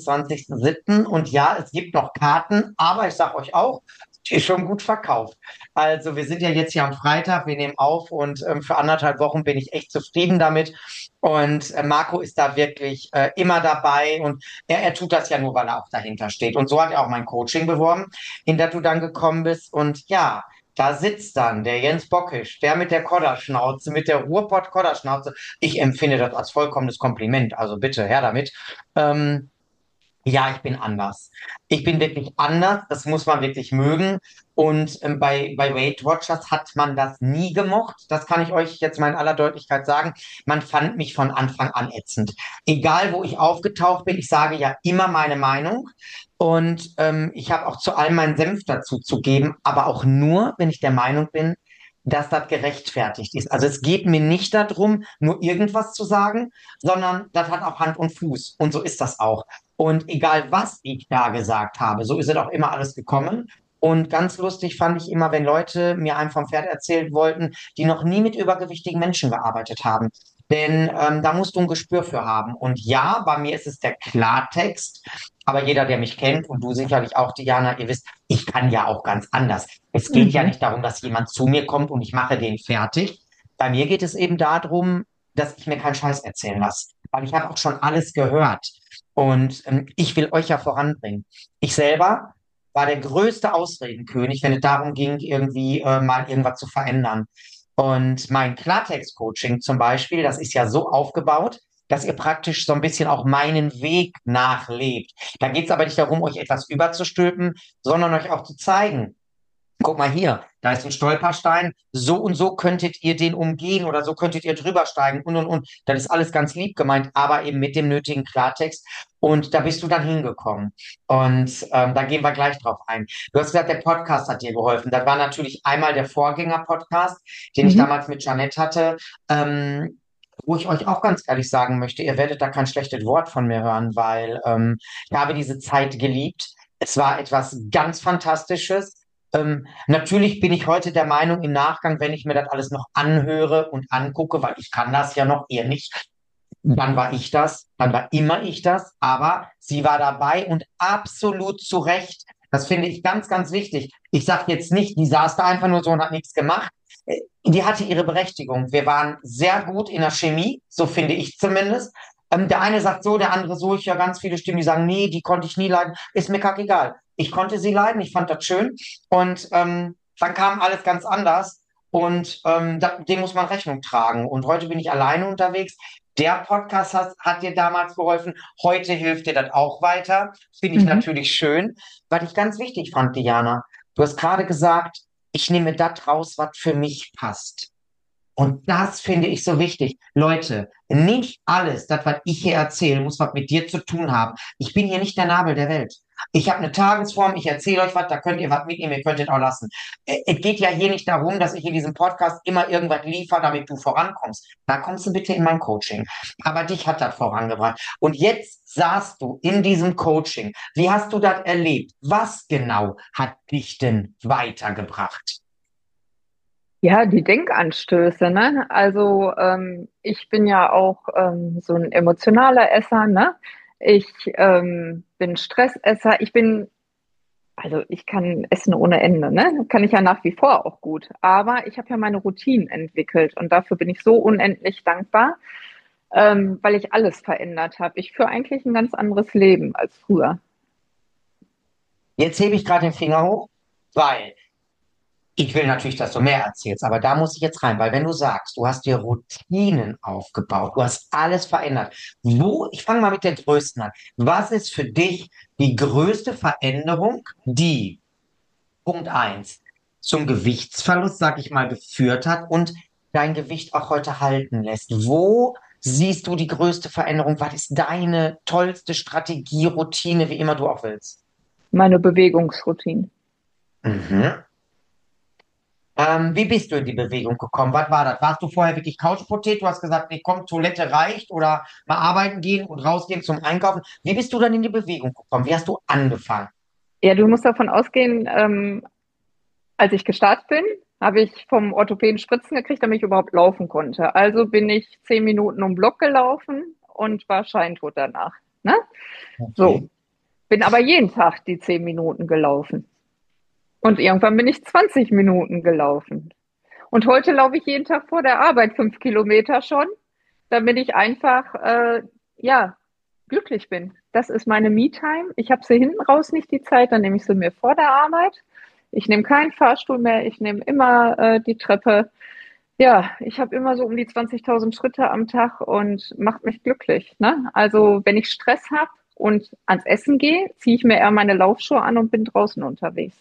26.07. Und ja, es gibt noch Karten, aber ich sage euch auch, die ist schon gut verkauft. Also wir sind ja jetzt hier am Freitag, wir nehmen auf und für 1,5 Wochen bin ich echt zufrieden damit. Und Marco ist da wirklich immer dabei und er tut das ja nur, weil er auch dahinter steht. Und so hat er auch mein Coaching beworben, in das du dann gekommen bist. Und ja, da sitzt dann der Jens Bockisch, der mit der Kodderschnauze, mit der Ruhrpott-Kodderschnauze. Ich empfinde das als vollkommenes Kompliment. Also bitte, her damit. Ähm, ja, ich bin anders. Ich bin wirklich anders. Das muss man wirklich mögen. Und bei Weight Watchers hat man das nie gemocht. Das kann ich euch jetzt mal in aller Deutlichkeit sagen. Man fand mich von Anfang an ätzend. Egal, wo ich aufgetaucht bin, ich sage ja immer meine Meinung. Und ich habe auch zu allem meinen Senf dazu zu geben, aber auch nur, wenn ich der Meinung bin, dass das gerechtfertigt ist. Also es geht mir nicht darum, nur irgendwas zu sagen, sondern das hat auch Hand und Fuß. Und so ist das auch. Und egal, was ich da gesagt habe, so ist es auch immer alles gekommen. Und ganz lustig fand ich immer, wenn Leute mir einen vom Pferd erzählt wollten, die noch nie mit übergewichtigen Menschen gearbeitet haben. Denn da musst du ein Gespür für haben. Und ja, bei mir ist es der Klartext. Aber jeder, der mich kennt und du sicherlich auch, Diana, ihr wisst, ich kann ja auch ganz anders. Es geht ja Mhm. nicht darum, dass jemand zu mir kommt und ich mache den fertig. Bei mir geht es eben darum, dass ich mir keinen Scheiß erzählen lasse. Weil ich habe auch schon alles gehört. Und ich will euch ja voranbringen. Ich selber war der größte Ausredenkönig, wenn es darum ging, irgendwie mal irgendwas zu verändern. Und mein Klartext-Coaching zum Beispiel, das ist ja so aufgebaut, dass ihr praktisch so ein bisschen auch meinen Weg nachlebt. Da geht es aber nicht darum, euch etwas überzustülpen, sondern euch auch zu zeigen, guck mal hier, da ist ein Stolperstein. So und so könntet ihr den umgehen oder so könntet ihr drüber steigen und. Das ist alles ganz lieb gemeint, aber eben mit dem nötigen Klartext. Und da bist du dann hingekommen. Und da gehen wir gleich drauf ein. Du hast gesagt, der Podcast hat dir geholfen. Das war natürlich einmal der Vorgänger-Podcast, den ich Mhm. damals mit Jeanette hatte. Wo ich euch auch ganz ehrlich sagen möchte, ihr werdet da kein schlechtes Wort von mir hören, weil ich habe diese Zeit geliebt. Es war etwas ganz Fantastisches. Natürlich bin ich heute der Meinung im Nachgang, wenn ich mir das alles noch anhöre und angucke, weil ich kann das ja noch, ihr nicht, dann war ich das, dann war immer ich das, aber sie war dabei und absolut zu Recht. Das finde ich ganz, ganz wichtig. Ich sage jetzt nicht, die saß da einfach nur so und hat nichts gemacht. Die hatte ihre Berechtigung. Wir waren sehr gut in der Chemie, so finde ich zumindest. Der eine sagt so, der andere so. Ich höre ganz viele Stimmen, die sagen, nee, die konnte ich nie leiden. Ist mir kackegal. Ich konnte sie leiden, ich fand das schön. Und dann kam alles ganz anders. Und dem muss man Rechnung tragen. Und heute bin ich alleine unterwegs. Der Podcast hat dir damals geholfen. Heute hilft dir das auch weiter. Finde ich Mhm. natürlich schön. Was ich ganz wichtig fand, Diana, du hast gerade gesagt, ich nehme das raus, was für mich passt. Und das finde ich so wichtig. Leute, nicht alles, das, was ich hier erzähle, muss was mit dir zu tun haben. Ich bin hier nicht der Nabel der Welt. Ich habe eine Tagesform, ich erzähle euch was, da könnt ihr was mitnehmen, ihr könnt es auch lassen. Es geht ja hier nicht darum, dass ich in diesem Podcast immer irgendwas liefere, damit du vorankommst. Da kommst du bitte in mein Coaching. Aber dich hat das vorangebracht. Und jetzt saßt du in diesem Coaching. Wie hast du das erlebt? Was genau hat dich denn weitergebracht? Ja, die Denkanstöße, ne? Also ich bin ja auch so ein emotionaler Esser, ne? Ich bin Stressesser. Also ich kann essen ohne Ende, ne? Kann ich ja nach wie vor auch gut. Aber ich habe ja meine Routinen entwickelt und dafür bin ich so unendlich dankbar, weil ich alles verändert habe. Ich führe eigentlich ein ganz anderes Leben als früher. Jetzt hebe ich gerade den Finger hoch, weil ich will natürlich, dass du mehr erzählst, aber da muss ich jetzt rein, weil wenn du sagst, du hast dir Routinen aufgebaut, du hast alles verändert. Ich fange mal mit der größten an. Was ist für dich die größte Veränderung, die, Punkt eins, zum Gewichtsverlust, sag ich mal, geführt hat und dein Gewicht auch heute halten lässt. Wo siehst du die größte Veränderung? Was ist deine tollste Strategie, Routine, wie immer du auch willst? Meine Bewegungsroutine. Mhm. Wie bist du in die Bewegung gekommen? Was war das? Warst du vorher wirklich Couchpotato? Du hast gesagt, nee, komm, Toilette reicht oder mal arbeiten gehen und rausgehen zum Einkaufen. Wie bist du dann in die Bewegung gekommen? Wie hast du angefangen? Ja, du musst davon ausgehen, als ich gestartet bin, habe ich vom Orthopäden Spritzen gekriegt, damit ich überhaupt laufen konnte. Also bin ich 10 Minuten um den Block gelaufen und war scheintot danach. Ne? So, Okay. bin aber jeden Tag die 10 Minuten gelaufen. Und irgendwann bin ich 20 Minuten gelaufen. Und heute laufe ich jeden Tag vor der Arbeit 5 Kilometer schon, damit ich einfach, ja, glücklich bin. Das ist meine Me-Time. Ich habe sie hinten raus nicht die Zeit, dann nehme ich sie mir vor der Arbeit. Ich nehme keinen Fahrstuhl mehr, ich nehme immer die Treppe. Ja, ich habe immer so um die 20.000 Schritte am Tag und macht mich glücklich. Ne? Also wenn ich Stress habe und ans Essen gehe, ziehe ich mir eher meine Laufschuhe an und bin draußen unterwegs.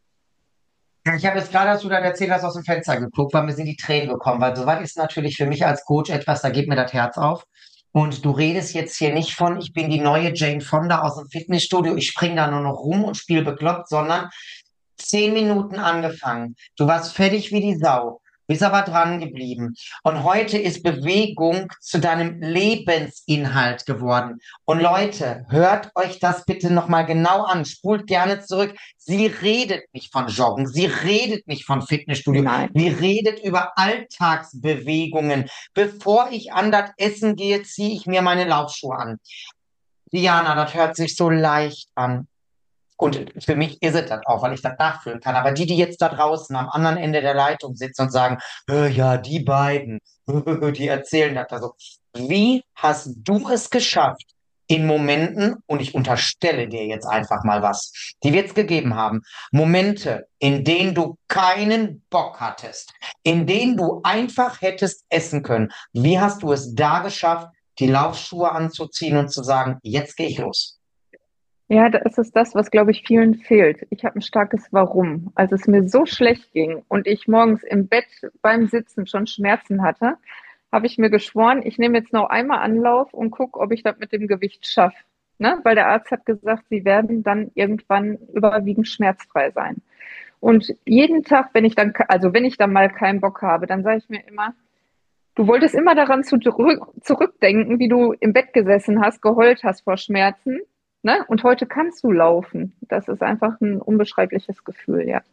Ich habe jetzt gerade, als du dann erzählt hast, aus dem Fenster geguckt, weil mir sind die Tränen gekommen, weil soweit ist natürlich für mich als Coach etwas, da geht mir das Herz auf. Und du redest jetzt hier nicht von, ich bin die neue Jane Fonda aus dem Fitnessstudio, ich spring da nur noch rum und spiele bekloppt, sondern 10 Minuten angefangen. Du warst fertig wie die Sau, bist aber dran geblieben. Und heute ist Bewegung zu deinem Lebensinhalt geworden. Und Leute, hört euch das bitte nochmal genau an. Spult gerne zurück. Sie redet nicht von Joggen. Sie redet nicht von Fitnessstudio. Nein. Sie redet über Alltagsbewegungen. Bevor ich an das Essen gehe, ziehe ich mir meine Laufschuhe an. Diana, das hört sich so leicht an. Und für mich ist es das auch, weil ich das nachfühlen kann. Aber die jetzt da draußen am anderen Ende der Leitung sitzen und sagen, ja, die beiden, die erzählen das da so. Wie hast du es geschafft, in Momenten, und ich unterstelle dir jetzt einfach mal was, die wir jetzt gegeben haben, Momente, in denen du keinen Bock hattest, in denen du einfach hättest essen können, wie hast du es da geschafft, die Laufschuhe anzuziehen und zu sagen, jetzt gehe ich los? Ja, das ist das, was, glaube ich, vielen fehlt. Ich habe ein starkes Warum. Als es mir so schlecht ging und ich morgens im Bett beim Sitzen schon Schmerzen hatte, habe ich mir geschworen, ich nehme jetzt noch einmal Anlauf und gucke, ob ich das mit dem Gewicht schaffe. Ne? Weil der Arzt hat gesagt, sie werden dann irgendwann überwiegend schmerzfrei sein. Und jeden Tag, wenn ich dann mal keinen Bock habe, dann sage ich mir immer, du wolltest immer daran zurückdenken, wie du im Bett gesessen hast, geheult hast vor Schmerzen, ne? Und heute kannst du laufen. Das ist einfach ein unbeschreibliches Gefühl, ja.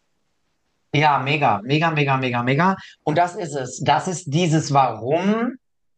Ja, mega, mega, mega, mega, mega. Und das ist es. Das ist dieses Warum.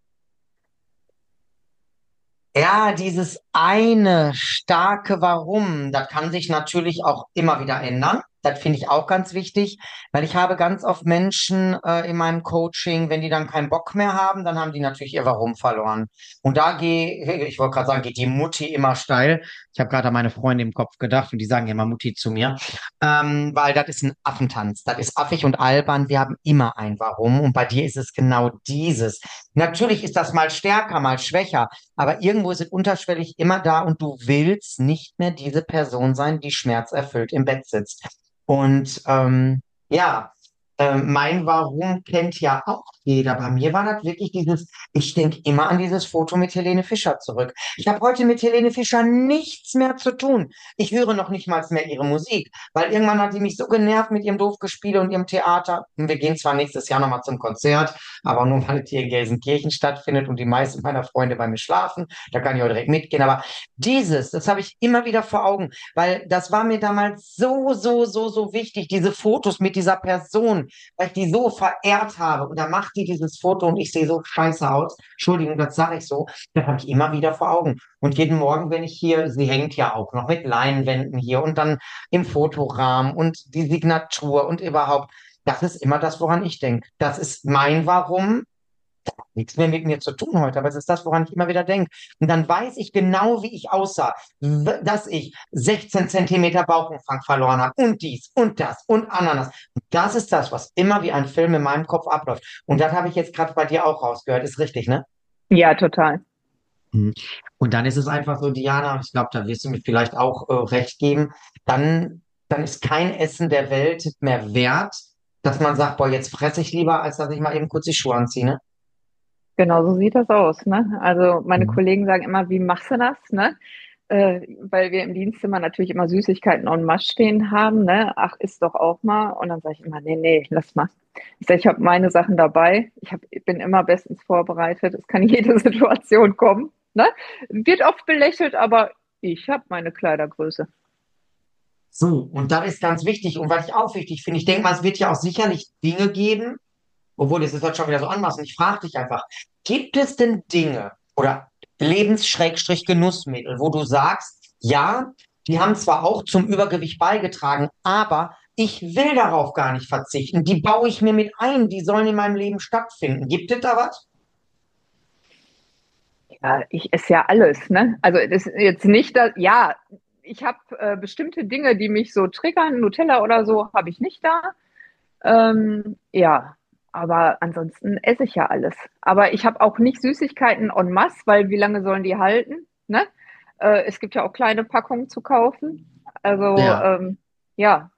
Ja, dieses eine starke Warum, das kann sich natürlich auch immer wieder ändern. Das finde ich auch ganz wichtig, weil ich habe ganz oft Menschen in meinem Coaching, wenn die dann keinen Bock mehr haben, dann haben die natürlich ihr Warum verloren. Und da ich wollte gerade sagen, geht die Mutti immer steil. Ich habe gerade an meine Freunde im Kopf gedacht und die sagen immer Mutti zu mir, weil das ist ein Affentanz. Das ist affig und albern. Wir haben immer ein Warum und bei dir ist es genau dieses. Natürlich ist das mal stärker, mal schwächer. Aber irgendwo ist es unterschwellig immer da und du willst nicht mehr diese Person sein, die schmerzerfüllt im Bett sitzt. Und ja, mein Warum kennt ja auch jeder. Bei mir war das wirklich ich denke immer an dieses Foto mit Helene Fischer zurück. Ich habe heute mit Helene Fischer nichts mehr zu tun. Ich höre noch nicht mal mehr ihre Musik, weil irgendwann hat die mich so genervt mit ihrem Doofgespiele und ihrem Theater. Und wir gehen zwar nächstes Jahr nochmal zum Konzert, aber nur weil es hier in Gelsenkirchen stattfindet und die meisten meiner Freunde bei mir schlafen, da kann ich auch direkt mitgehen. Aber das habe ich immer wieder vor Augen, weil das war mir damals so, so, so, so wichtig, diese Fotos mit dieser Person, weil ich die so verehrt habe. Und da macht die dieses Foto und ich sehe so scheiße aus. Entschuldigung, das sage ich so. Das habe ich immer wieder vor Augen. Und jeden Morgen, wenn ich hier, sie hängt ja auch noch mit Leinwänden hier und dann im Fotorahmen und die Signatur und überhaupt. Das ist immer das, woran ich denke. Das ist mein Warum. Nichts mehr mit mir zu tun heute, aber es ist das, woran ich immer wieder denke. Und dann weiß ich genau, wie ich aussah, dass ich 16 Zentimeter Bauchumfang verloren habe und dies und das und Ananas. Und das ist das, was immer wie ein Film in meinem Kopf abläuft. Und das habe ich jetzt gerade bei dir auch rausgehört. Ist richtig, ne? Ja, total. Mhm. Und dann ist es einfach so, Diana, ich glaube, da wirst du mir vielleicht auch recht geben, dann dann ist kein Essen der Welt mehr wert, dass man sagt, boah, jetzt fresse ich lieber, als dass ich mal eben kurz die Schuhe anziehe, ne? Genau so sieht das aus, ne? Also meine Mhm. Kollegen sagen immer, wie machst du das, ne? Weil wir im Dienstzimmer natürlich immer Süßigkeiten en masse stehen haben, ne? Ach, isst doch auch mal. Und dann sage ich immer, nee, nee, lass mal. Ich sage, ich habe meine Sachen dabei. Ich bin immer bestens vorbereitet. Es kann jede Situation kommen, ne? Wird oft belächelt, aber ich habe meine Kleidergröße. So, und das ist ganz wichtig. Und was ich auch wichtig finde, ich denke mal, es wird ja auch sicherlich Dinge geben, obwohl das ist jetzt schon wieder so anmaßend. Ich frage dich einfach, gibt es denn Dinge oder Lebens-Genussmittel, wo du sagst, ja, die haben zwar auch zum Übergewicht beigetragen, aber ich will darauf gar nicht verzichten. Die baue ich mir mit ein, die sollen in meinem Leben stattfinden. Gibt es da was? Ja, ich esse ja alles, ne? Also das ist jetzt nicht, dass, ja, ich habe bestimmte Dinge, die mich so triggern, Nutella oder so, habe ich nicht da. Ja, aber ansonsten esse ich ja alles. Aber ich habe auch nicht Süßigkeiten en masse, weil wie lange sollen die halten? Ne? Es gibt ja auch kleine Packungen zu kaufen. Also Ja. ja,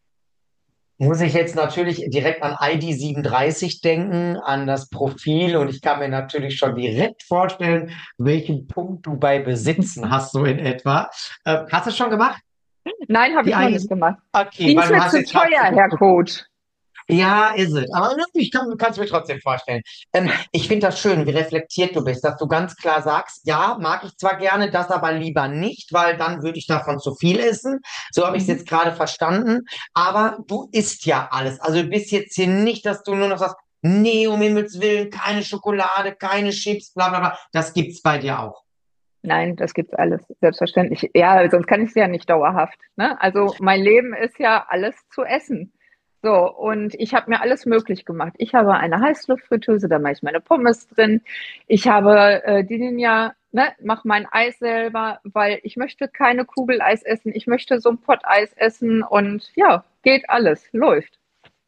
Muss ich jetzt natürlich direkt an ID 37 denken, an das Profil und ich kann mir natürlich schon direkt vorstellen, welchen Punkt du bei Besitzen hast, so in etwa. Hast du es schon gemacht? nein, habe Die ich noch ID? nicht gemacht. Okay, Die weil ist du mir hast zu jetzt gerade teuer, Herr Coach. ja, ist es. Aber ne, kann es mir trotzdem vorstellen. Ich finde das schön, wie reflektiert du bist, dass du ganz klar sagst, ja, mag ich zwar gerne, das aber lieber nicht, weil dann würde ich davon zu viel essen. So habe ich es Mhm. jetzt gerade verstanden. Aber du isst ja alles. Also du bist jetzt hier nicht, dass du nur noch sagst, nee, um Himmels Willen, keine Schokolade, keine Chips, bla bla bla. Das gibt's bei dir auch. Nein, das gibt's alles, selbstverständlich. Ja, sonst kann ich es ja nicht dauerhaft. Ne? Also mein Leben ist ja alles zu essen. So, und ich habe mir alles möglich gemacht. Ich habe eine Heißluftfritteuse, da mache ich meine Pommes drin. Ich habe die Ninja, ne, mache mein Eis selber, weil ich möchte keine Kugeleis essen. Ich möchte so ein Potteis essen und ja, geht alles, läuft.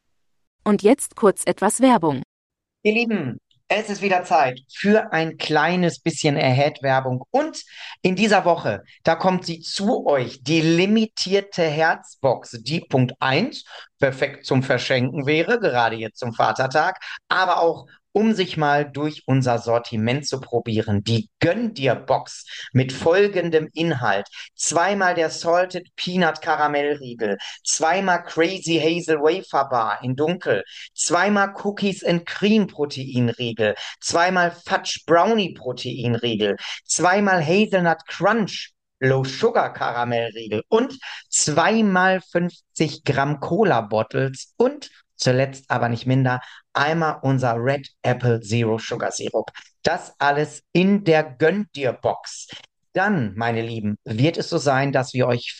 Und jetzt kurz etwas Werbung. Ihr Lieben, es ist wieder Zeit für ein kleines bisschen Ahead-Werbung. Und in dieser Woche, da kommt sie zu euch, die limitierte Herzbox, die Punkt eins perfekt zum Verschenken wäre, gerade jetzt zum Vatertag, aber auch um sich mal durch unser Sortiment zu probieren. Die Gönn dir Box mit folgendem Inhalt. Zweimal der Salted Peanut Karamellriegel, zweimal Crazy Hazel Wafer Bar in dunkel, zweimal Cookies and Cream Proteinriegel, zweimal Fudge Brownie Proteinriegel, zweimal Hazelnut Crunch Low Sugar Karamellriegel und zweimal 50 Gramm Cola Bottles und zuletzt aber nicht minder einmal unser Red Apple Zero Sugar Sirup. Das alles in der Gönn dir Box. Dann, meine Lieben, wird es so sein, dass wir euch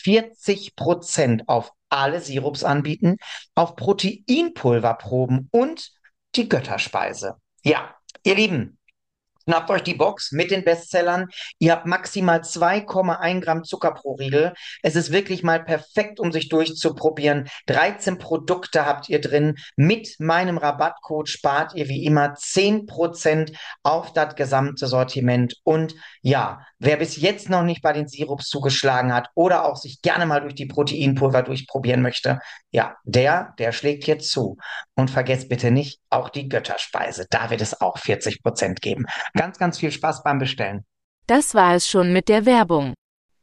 40% auf alle Sirups anbieten, auf Proteinpulverproben und die Götterspeise. Ja, ihr Lieben, schnappt euch die Box mit den Bestsellern. Ihr habt maximal 2,1 Gramm Zucker pro Riegel. Es ist wirklich mal perfekt, um sich durchzuprobieren. 13 Produkte habt ihr drin. Mit meinem Rabattcode spart ihr wie immer 10% auf das gesamte Sortiment. Und ja, wer bis jetzt noch nicht bei den Sirups zugeschlagen hat oder auch sich gerne mal durch die Proteinpulver durchprobieren möchte, ja, der schlägt jetzt zu. Und vergesst bitte nicht, auch die Götterspeise. Da wird es auch 40% geben. Ganz, ganz viel Spaß beim Bestellen. Das war es schon mit der Werbung.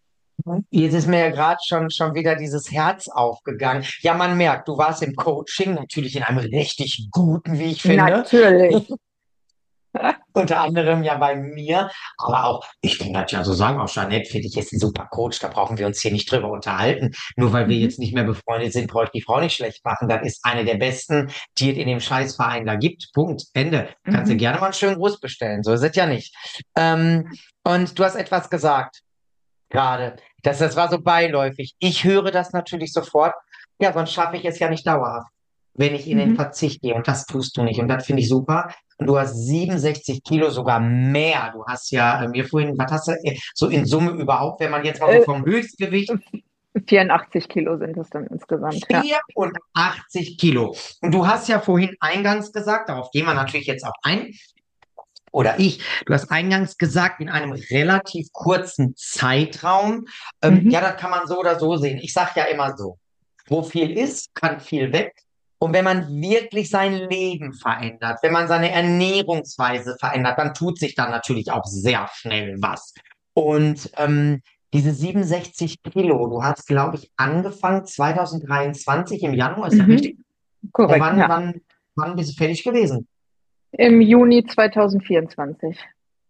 Jetzt ist mir ja gerade schon wieder dieses Herz aufgegangen. Ja, man merkt, du warst im Coaching, natürlich in einem richtig guten, wie ich finde. Natürlich. Unter anderem ja bei mir, aber auch, ich kann das ja so sagen, auch Jeanette finde ich jetzt ein super Coach, da brauchen wir uns hier nicht drüber unterhalten. Nur weil wir Mhm. jetzt nicht mehr befreundet sind, brauche ich die Frau nicht schlecht machen. Das ist eine der besten, die es in dem Scheißverein da gibt. Punkt. Ende. Kannst du Mhm. gerne mal einen schönen Gruß bestellen, so ist es ja nicht. Und du hast etwas gesagt gerade, das war so beiläufig. Ich höre das natürlich sofort, ja, sonst schaffe ich es ja nicht dauerhaft, wenn ich in den Mhm. Verzicht gehe. Und das tust du nicht. Und das finde ich super. Und du hast 67 Kilo, sogar mehr. Du hast ja mir vorhin, was hast du, so in Summe überhaupt, wenn man jetzt mal so Äh, vom Höchstgewicht, 84 Kilo sind es dann insgesamt, ja. 84 Kilo. Und du hast ja vorhin eingangs gesagt, darauf gehen wir natürlich jetzt auch ein, oder ich, du hast eingangs gesagt, in einem relativ kurzen Zeitraum, ja, Mhm. das kann man so oder so sehen. Ich sage ja immer so. Wo viel ist, kann viel weg. Und wenn man wirklich sein Leben verändert, wenn man seine Ernährungsweise verändert, dann tut sich dann natürlich auch sehr schnell was. Und diese 67 Kilo, du hast, glaube ich, angefangen 2023 im Januar, ist das richtig? Mhm. Und Korrekt, wann, ja. wann, wann bist du fertig gewesen? Im Juni 2024.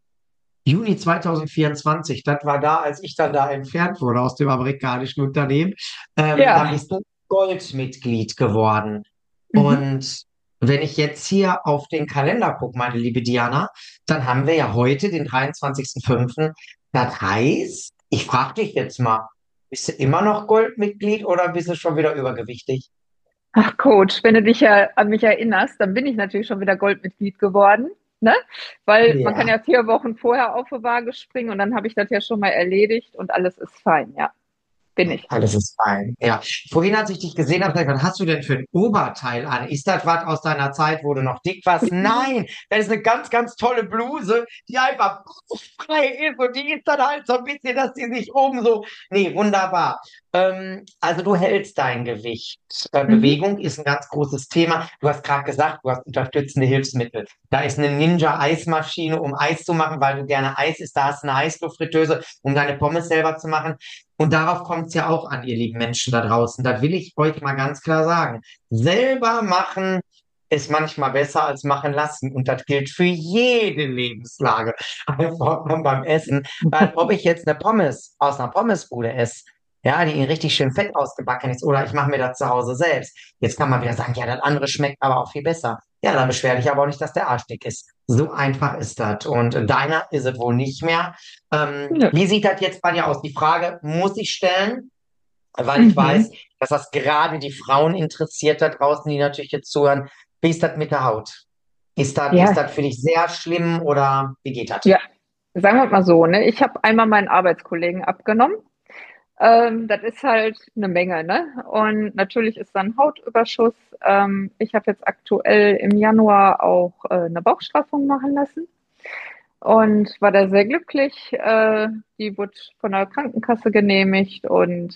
Juni 2024, das war da, als ich dann da entfernt wurde aus dem amerikanischen Unternehmen. Dann Ja. bist du Goldmitglied geworden. Mhm. Und wenn ich jetzt hier auf den Kalender gucke, meine liebe Diana, dann haben wir ja heute den 23.05. Das heißt, ich frage dich jetzt mal, bist du immer noch Goldmitglied oder bist du schon wieder übergewichtig? Ach, Coach, wenn du dich ja an mich erinnerst, dann bin ich natürlich schon wieder Goldmitglied geworden, ne? Weil man kann Ja. ja 4 Wochen vorher auf die Waage springen und dann habe ich das ja schon mal erledigt und alles ist fein, ja, bin ich. Alles ist fein. Ja. Vorhin, als ich dich gesehen habe, was hast du denn für ein Oberteil an? Ist das was aus deiner Zeit, wo du noch dick warst? Nein, das ist eine ganz, ganz tolle Bluse, die einfach frei ist und die ist dann halt so ein bisschen, dass die sich oben so. Nee, wunderbar. Also du hältst dein Gewicht. Mhm. Bewegung ist ein ganz großes Thema. Du hast gerade gesagt, du hast unterstützende Hilfsmittel. Da ist eine Ninja-Eismaschine, um Eis zu machen, weil du gerne Eis isst. Da hast du eine Heißluftfritteuse, um deine Pommes selber zu machen. Und darauf kommt es ja auch an, ihr lieben Menschen da draußen. Da will ich euch mal ganz klar sagen. Selber machen ist manchmal besser als machen lassen. Und das gilt für jede Lebenslage. Einfach mal beim Essen. Weil ob ich jetzt eine Pommes aus einer Pommesbude esse, ja, die richtig schön fett ausgebacken ist, oder ich mache mir das zu Hause selbst. Jetzt kann man wieder sagen, ja, das andere schmeckt aber auch viel besser. Ja, dann beschwer dich aber auch nicht, dass der Arsch dick ist. So einfach ist das. Und deiner ist es wohl nicht mehr. Ja. Wie sieht das jetzt bei dir aus? Die Frage muss ich stellen, weil ich weiß, Mhm. dass das gerade die Frauen interessiert da draußen, die natürlich jetzt zuhören. Wie ist das mit der Haut? Ist Ja, das für dich sehr schlimm oder wie geht das? ja, sagen wir mal so, ne? Ich habe einmal meinen Arbeitskollegen abgenommen. Das ist halt eine Menge, ne? Und natürlich ist dann Hautüberschuss. Ich habe jetzt aktuell im Januar auch eine Bauchstraffung machen lassen und war da sehr glücklich. Die wurde von der Krankenkasse genehmigt und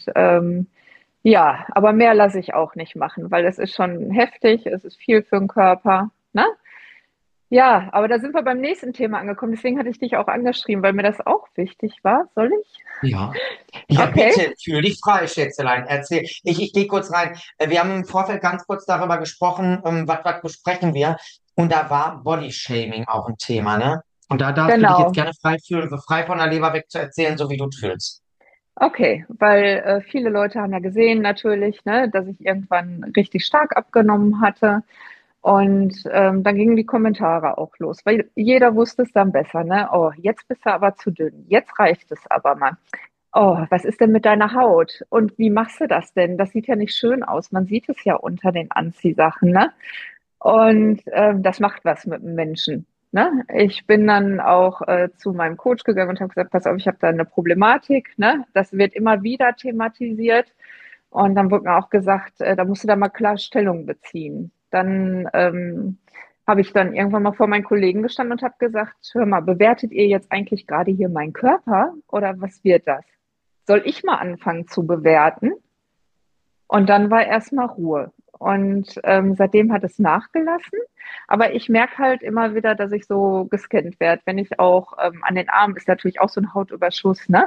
ja, aber mehr lasse ich auch nicht machen, weil es ist schon heftig, es ist viel für den Körper, ne? Ja, aber da sind wir beim nächsten Thema angekommen. Deswegen hatte ich dich auch angeschrieben, weil mir das auch wichtig war. Soll ich? Ja. Ja, Okay, bitte, fühl dich frei, Schätzelein. Erzähl. Ich gehe kurz rein. Wir haben im Vorfeld ganz kurz darüber gesprochen, was besprechen wir. Und da war Bodyshaming auch ein Thema, ne? Und da darfst du dich jetzt genau. gerne frei fühlen, so frei von der Leber weg zu erzählen, so wie du fühlst. Okay, weil viele Leute haben ja gesehen natürlich, ne, dass ich irgendwann richtig stark abgenommen hatte. Und dann gingen die Kommentare auch los, weil jeder wusste es dann besser, ne? Oh, jetzt bist du aber zu dünn. Jetzt reicht es aber mal. Oh, was ist denn mit deiner Haut? Und wie machst du das denn? Das sieht ja nicht schön aus. Man sieht es ja unter den Anziehsachen, ne? Und das macht was mit dem Menschen. Ne? Ich bin dann auch zu meinem Coach gegangen und habe gesagt, pass auf, ich habe da eine Problematik. Ne? Das wird immer wieder thematisiert. Und dann wurde mir auch gesagt, da musst du da mal klar Stellung beziehen. Dann habe ich dann irgendwann mal vor meinen Kollegen gestanden und habe gesagt, hör mal, bewertet ihr jetzt eigentlich gerade hier meinen Körper oder was wird das? Soll ich mal anfangen zu bewerten? Und dann war erstmal Ruhe. Und seitdem hat es nachgelassen. Aber ich merke halt immer wieder, dass ich so gescannt werde. Wenn ich auch an den Armen ist natürlich auch so ein Hautüberschuss, ne?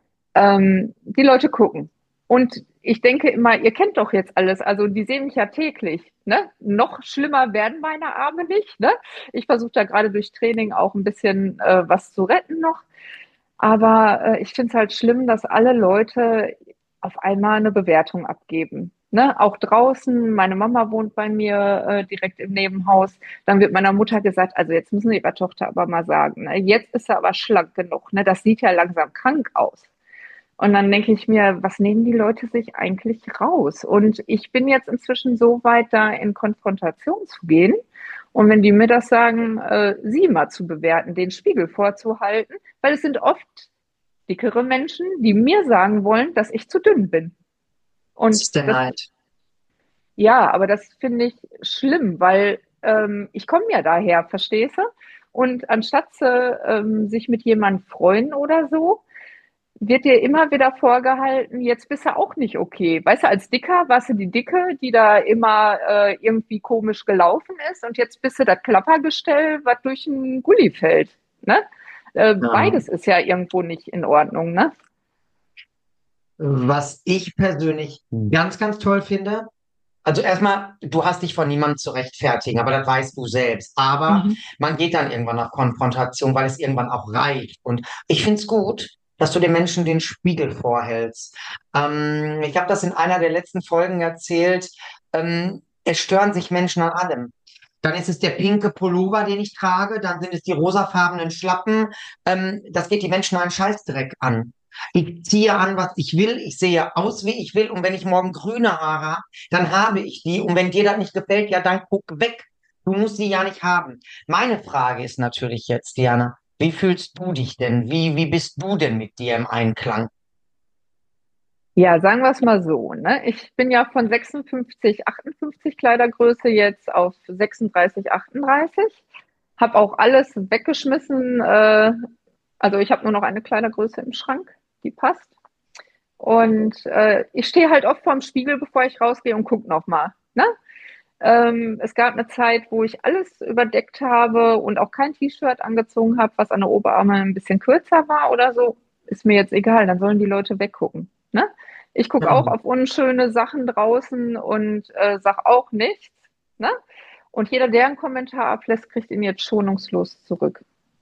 Die Leute gucken. Und ich denke immer, ihr kennt doch jetzt alles. Also die sehen mich ja täglich. Ne? Noch schlimmer werden meine Arme nicht. Ne? Ich versuche da gerade durch Training auch ein bisschen was zu retten noch. Aber ich finde es halt schlimm, dass alle Leute auf einmal eine Bewertung abgeben. Ne? Auch draußen, meine Mama wohnt bei mir direkt im Nebenhaus. Dann wird meiner Mutter gesagt, also jetzt müssen Sie Ihrer Tochter aber mal sagen, ne? Jetzt ist sie aber schlank genug. Ne? Das sieht ja langsam krank aus. Und dann denke ich mir, was nehmen die Leute sich eigentlich raus? Und ich bin jetzt inzwischen so weit, da in Konfrontation zu gehen. Und wenn die mir das sagen, sie mal zu bewerten, den Spiegel vorzuhalten, weil es sind oft dickere Menschen, die mir sagen wollen, dass ich zu dünn bin. Was Und ist der das, Neid? ja, aber das finde ich schlimm, weil ich komme ja daher, verstehst du? Und anstatt sie sich mit jemandem freuen oder so, wird dir immer wieder vorgehalten, jetzt bist du auch nicht okay. Weißt du, als Dicker warst du die Dicke, die da immer irgendwie komisch gelaufen ist und jetzt bist du das Klappergestell, was durch einen Gully fällt. Ne? Ja. Beides ist ja irgendwo nicht in Ordnung, ne? Was ich persönlich ganz, ganz toll finde, also erstmal, du hast dich von niemandem zu rechtfertigen, aber das weißt du selbst. Aber Mhm. man geht dann irgendwann nach Konfrontation, weil es irgendwann auch reicht. Und ich finde es gut, dass du den Menschen den Spiegel vorhältst. Ich habe das in einer der letzten Folgen erzählt. Es stören sich Menschen an allem. Dann ist es der pinke Pullover, den ich trage, dann sind es die rosafarbenen Schlappen. Das geht die Menschen einen Scheißdreck an. Ich ziehe an, was ich will, ich sehe aus, wie ich will, und wenn ich morgen grüne Haare habe, dann habe ich die. Und wenn dir das nicht gefällt, ja, dann guck weg. Du musst sie ja nicht haben. Meine Frage ist natürlich jetzt, Diana, wie fühlst du dich denn? Wie bist du denn mit dir im Einklang? Ja, sagen wir es mal so, ne? Ich bin ja von 56, 58 Kleidergröße jetzt auf 36, 38. Habe auch alles weggeschmissen. Also ich habe nur noch eine Kleidergröße im Schrank, die passt. Und ich stehe halt oft vorm Spiegel, bevor ich rausgehe und gucke nochmal. Ne? Es gab eine Zeit, wo ich alles überdeckt habe und auch kein T-Shirt angezogen habe, was an der Oberarme ein bisschen kürzer war oder so. Ist mir jetzt egal, dann sollen die Leute weggucken. Ne? Ich gucke auch Ja. auf unschöne Sachen draußen und sag auch nichts. Ne? Und jeder, der einen Kommentar ablässt, kriegt ihn jetzt schonungslos zurück.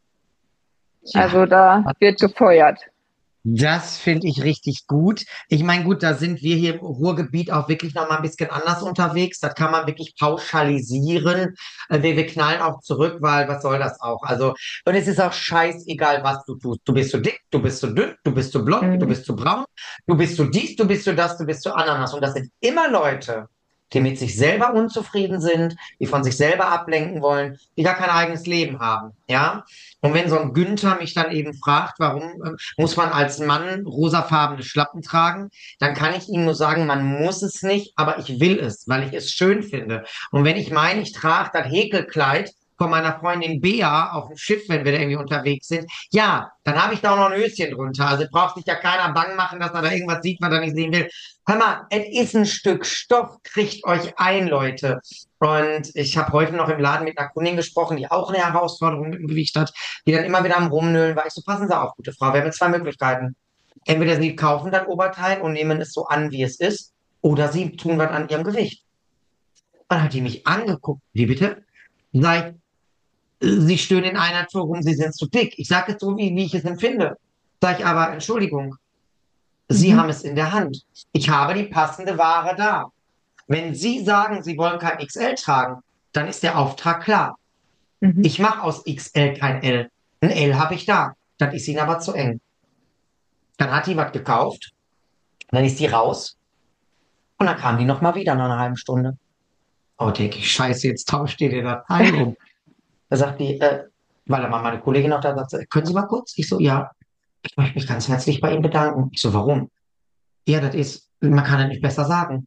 Tja. Also da wird gefeuert. Das finde ich richtig gut. Ich meine, gut, da sind wir hier im Ruhrgebiet auch wirklich noch mal ein bisschen anders unterwegs. Das kann man wirklich pauschalisieren. Wir knallen auch zurück, weil was soll das auch? Also, und es ist auch scheißegal, was du tust. Du bist so dick, du bist so dünn, du bist so blond, du Mhm. bist so braun, du bist so dies, du bist so das, du bist so Ananas. Und das sind immer Leute, die mit sich selber unzufrieden sind, die von sich selber ablenken wollen, die gar kein eigenes Leben haben. Ja? Und wenn so ein Günther mich dann eben fragt, warum muss man als Mann rosafarbene Schlappen tragen, dann kann ich ihm nur sagen, man muss es nicht, aber ich will es, weil ich es schön finde. Und wenn ich meine, ich trage das Häkelkleid von meiner Freundin Bea auf dem Schiff, wenn wir da irgendwie unterwegs sind, ja, dann habe ich da auch noch ein Höschen drunter. Also braucht sich ja keiner bang machen, dass man da irgendwas sieht, was er nicht sehen will. Hör mal, es ist ein Stück Stoff, kriegt euch ein, Leute. Und ich habe heute noch im Laden mit einer Kundin gesprochen, die auch eine Herausforderung mit dem Gewicht hat, die dann immer wieder am Rumnölen war. Ich so, passen Sie auf, gute Frau, wir haben jetzt zwei Möglichkeiten. Entweder Sie kaufen das Oberteil und nehmen es so an, wie es ist, oder Sie tun was an Ihrem Gewicht. Dann hat die mich angeguckt. Wie bitte? Sag Sie stöhnen in einer Tour rum, Sie sind zu dick. Ich sage es so, wie ich es empfinde. Sag ich aber, Entschuldigung, Sie haben Mhm. es in der Hand. Ich habe die passende Ware da. Wenn Sie sagen, Sie wollen kein XL tragen, dann ist der Auftrag klar. Mhm. Ich mache aus XL kein L. Ein L habe ich da. Das ist Ihnen aber zu eng. Dann hat die was gekauft, dann ist die raus und dann kam die nochmal wieder nach einer halben Stunde. Oh, denke ich, scheiße, jetzt tauscht ihr dir das Teil um. Da sagt die, weil da war meine Kollegin noch da, sagt sie, können Sie mal kurz? Ich so, ja, ich möchte mich ganz herzlich bei Ihnen bedanken. Ich so, warum? Ja, das ist, man kann das nicht besser sagen.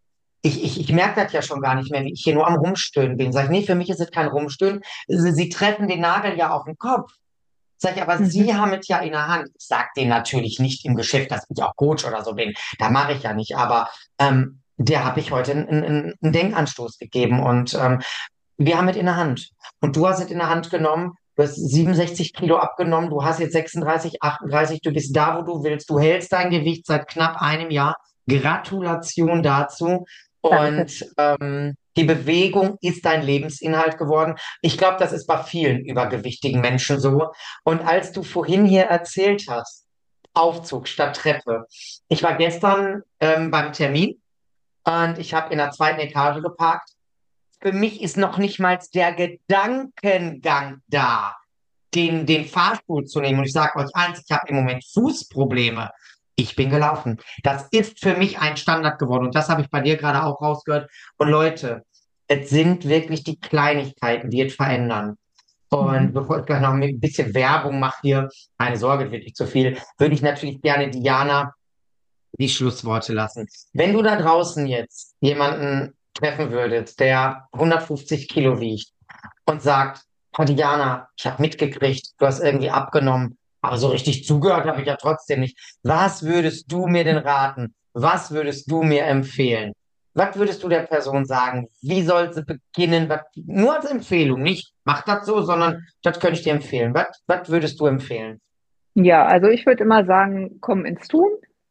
Ich merke das ja schon gar nicht mehr, wie ich hier nur am Rumstöhnen bin. Sag ich, nee, für mich ist es kein Rumstöhnen. Sie treffen den Nagel ja auf den Kopf. Sag ich, aber Mhm. Sie haben es ja in der Hand. Ich sage denen natürlich nicht im Geschäft, dass ich auch Coach oder so bin. Da mache ich ja nicht. Aber der habe ich heute einen Denkanstoß gegeben. Und wir haben es in der Hand. Und du hast es in der Hand genommen. Du hast 67 Kilo abgenommen. Du hast jetzt 36, 38. Du bist da, wo du willst. Du hältst dein Gewicht seit knapp einem Jahr. Gratulation dazu. Danke. Und die Bewegung ist dein Lebensinhalt geworden. Ich glaube, das ist bei vielen übergewichtigen Menschen so. Und als du vorhin hier erzählt hast, Aufzug statt Treppe. Ich war gestern beim Termin und ich habe in der zweiten Etage geparkt. Für mich ist noch nicht mal der Gedankengang da, den Fahrstuhl zu nehmen. Und ich sage euch eins, ich habe im Moment Fußprobleme. Ich bin gelaufen. Das ist für mich ein Standard geworden. Und das habe ich bei dir gerade auch rausgehört. Und Leute, es sind wirklich die Kleinigkeiten, die es verändern. Und Mhm. bevor ich gleich noch ein bisschen Werbung mache hier, keine Sorge, wird nicht zu viel, würde ich natürlich gerne Diana die Schlussworte lassen. Wenn du da draußen jetzt jemanden treffen würdest, der 150 Kilo wiegt und sagt, Frau Diana, ich habe mitgekriegt, du hast irgendwie abgenommen. Aber so richtig zugehört habe ich ja trotzdem nicht. Was würdest du mir denn raten? Was würdest du mir empfehlen? Was würdest du der Person sagen? Wie soll sie beginnen? Nur als Empfehlung, nicht mach das so, sondern das könnte ich dir empfehlen. Was würdest du empfehlen? Ja, also ich würde immer sagen, komm ins Tun.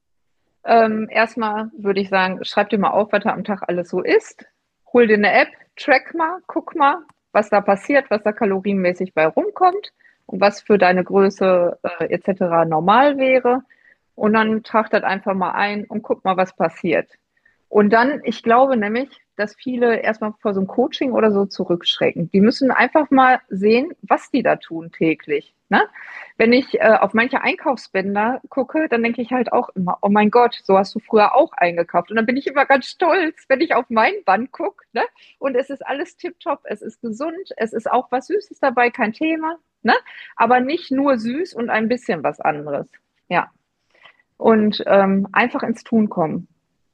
Erstmal würde ich sagen, schreib dir mal auf, was da am Tag alles so ist. Hol dir eine App, track mal, guck mal, was da passiert, was da kalorienmäßig bei rumkommt und was für deine Größe etc. normal wäre. Und dann trag das einfach mal ein und guck mal, was passiert. Und dann, ich glaube nämlich, dass viele erstmal vor so einem Coaching oder so zurückschrecken. Die müssen einfach mal sehen, was die da tun täglich. Ne? Wenn ich auf manche Einkaufsbänder gucke, dann denke ich halt auch immer, oh mein Gott, so hast du früher auch eingekauft. Und dann bin ich immer ganz stolz, wenn ich auf mein Band gucke. Ne? Und es ist alles tipptopp, es ist gesund, es ist auch was Süßes dabei, kein Thema. Ne? Aber nicht nur süß und ein bisschen was anderes. Ja. Und einfach ins Tun kommen.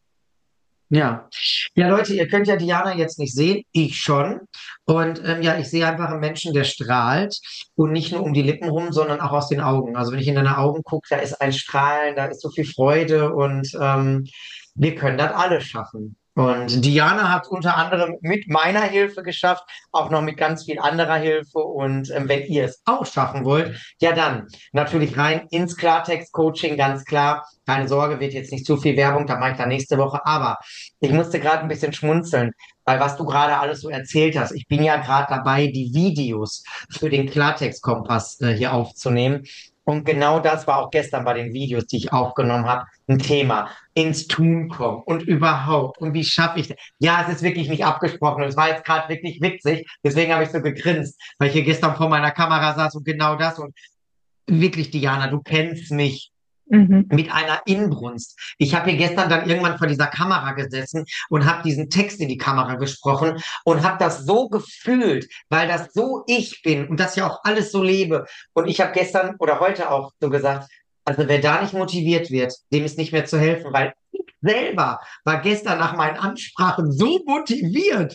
Ja. Ja, Leute, ihr könnt ja Diana jetzt nicht sehen, ich schon. Und ja, ich sehe einfach einen Menschen, der strahlt und nicht nur um die Lippen rum, sondern auch aus den Augen. Also wenn ich in deine Augen gucke, da ist ein Strahlen, da ist so viel Freude und wir können das alle schaffen. Und Diana hat unter anderem mit meiner Hilfe geschafft, auch noch mit ganz viel anderer Hilfe. Und wenn ihr es auch schaffen wollt, ja dann natürlich rein ins Klartext-Coaching, ganz klar. Keine Sorge, wird jetzt nicht zu viel Werbung, da mache ich dann nächste Woche. Aber ich musste gerade ein bisschen schmunzeln, weil was du gerade alles so erzählt hast. Ich bin ja gerade dabei, die Videos für den Klartext-Kompass hier aufzunehmen. Und genau das war auch gestern bei den Videos, die ich aufgenommen habe, ein Thema. Ins Tun kommen und überhaupt. Und wie schaffe ich das? Ja, es ist wirklich nicht abgesprochen. Und es war jetzt gerade wirklich witzig. Deswegen habe ich so gegrinst, weil ich hier gestern vor meiner Kamera saß und genau das. Und wirklich, Diana, du kennst mich Mhm. mit einer Inbrunst. Ich habe hier gestern dann irgendwann vor dieser Kamera gesessen und habe diesen Text in die Kamera gesprochen und habe das so gefühlt, weil das so ich bin und das ja auch alles so lebe. Und ich habe gestern oder heute auch so gesagt, also wer da nicht motiviert wird, dem ist nicht mehr zu helfen, weil ich selber war gestern nach meinen Ansprachen so motiviert.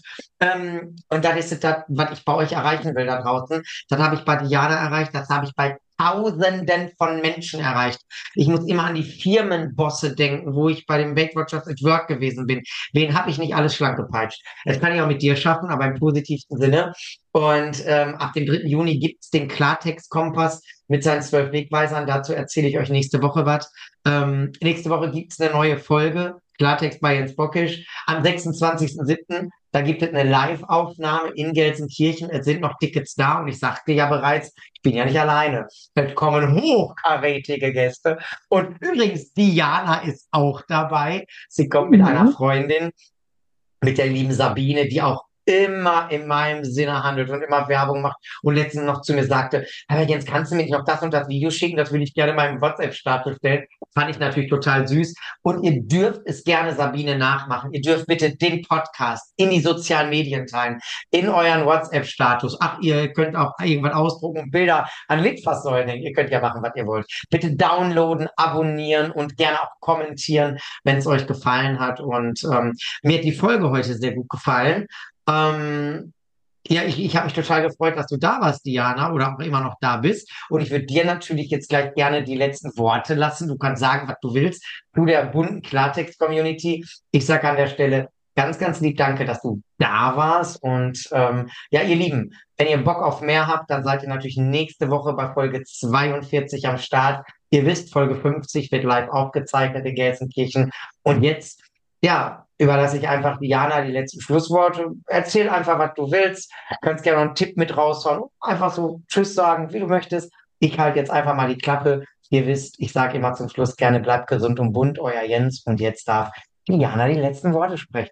Und dann ist es das, was ich bei euch erreichen will da draußen. Das habe ich bei Diana erreicht, das habe ich bei Tausenden von Menschen erreicht. Ich muss immer an die Firmenbosse denken, wo ich bei dem Weight Watchers at Work gewesen bin. Wen habe ich nicht alles schlank gepeitscht? Das kann ich auch mit dir schaffen, aber im positivsten Sinne. Und ab dem 3. Juni gibt es den Klartext-Kompass mit seinen 12 Wegweisern. Dazu erzähle ich euch nächste Woche was. Nächste Woche gibt es eine neue Folge. Klartext bei Jens Bockisch. Am 26.07. Da gibt es eine Live-Aufnahme in Gelsenkirchen. Es sind noch Tickets da und ich sagte ja bereits, ich bin ja nicht alleine. Es kommen hochkarätige Gäste. Und übrigens, Diana ist auch dabei. Sie kommt mit einer Mhm. Freundin, mit der lieben Sabine, die auch immer in meinem Sinne handelt und immer Werbung macht und letztens noch zu mir sagte, aber Jens, kannst du mir nicht noch das und das Video schicken? Das würde ich gerne in meinem WhatsApp-Status stellen. Fand ich natürlich total süß. Und ihr dürft es gerne Sabine nachmachen. Ihr dürft bitte den Podcast in die sozialen Medien teilen, in euren WhatsApp-Status. Ach, ihr könnt auch irgendwann ausdrucken und Bilder an Litfaßsäulen hängen. Ihr könnt ja machen, was ihr wollt. Bitte downloaden, abonnieren und gerne auch kommentieren, wenn es euch gefallen hat. Und mir hat die Folge heute sehr gut gefallen. Ähm, ja, ich habe mich total gefreut, dass du da warst, Diana, oder auch immer noch da bist. Und ich würde dir natürlich jetzt gleich gerne die letzten Worte lassen. Du kannst sagen, was du willst, zu der bunten Klartext-Community. Ich sage an der Stelle ganz, ganz lieb Danke, dass du da warst. Und ja, ihr Lieben, wenn ihr Bock auf mehr habt, dann seid ihr natürlich nächste Woche bei Folge 42 am Start. Ihr wisst, Folge 50 wird live aufgezeichnet in Gelsenkirchen. Und jetzt ja, überlasse ich einfach Diana die letzten Schlussworte. Erzähl einfach, was du willst. Kannst gerne noch einen Tipp mit raushauen. Einfach so Tschüss sagen, wie du möchtest. Ich halte jetzt einfach mal die Klappe. Ihr wisst, ich sage immer zum Schluss gerne, bleibt gesund und bunt, euer Jens. Und jetzt darf Diana die letzten Worte sprechen.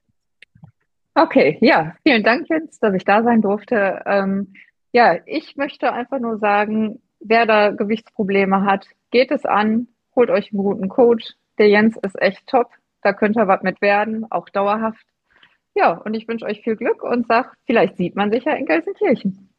Okay, ja, vielen Dank jetzt, dass ich da sein durfte. Ja, ich möchte einfach nur sagen, wer da Gewichtsprobleme hat, geht es an, holt euch einen guten Coach. Der Jens ist echt top. Da könnt ihr was mit werden, auch dauerhaft. Ja, und ich wünsche euch viel Glück und sag, vielleicht sieht man sich ja in Gelsenkirchen.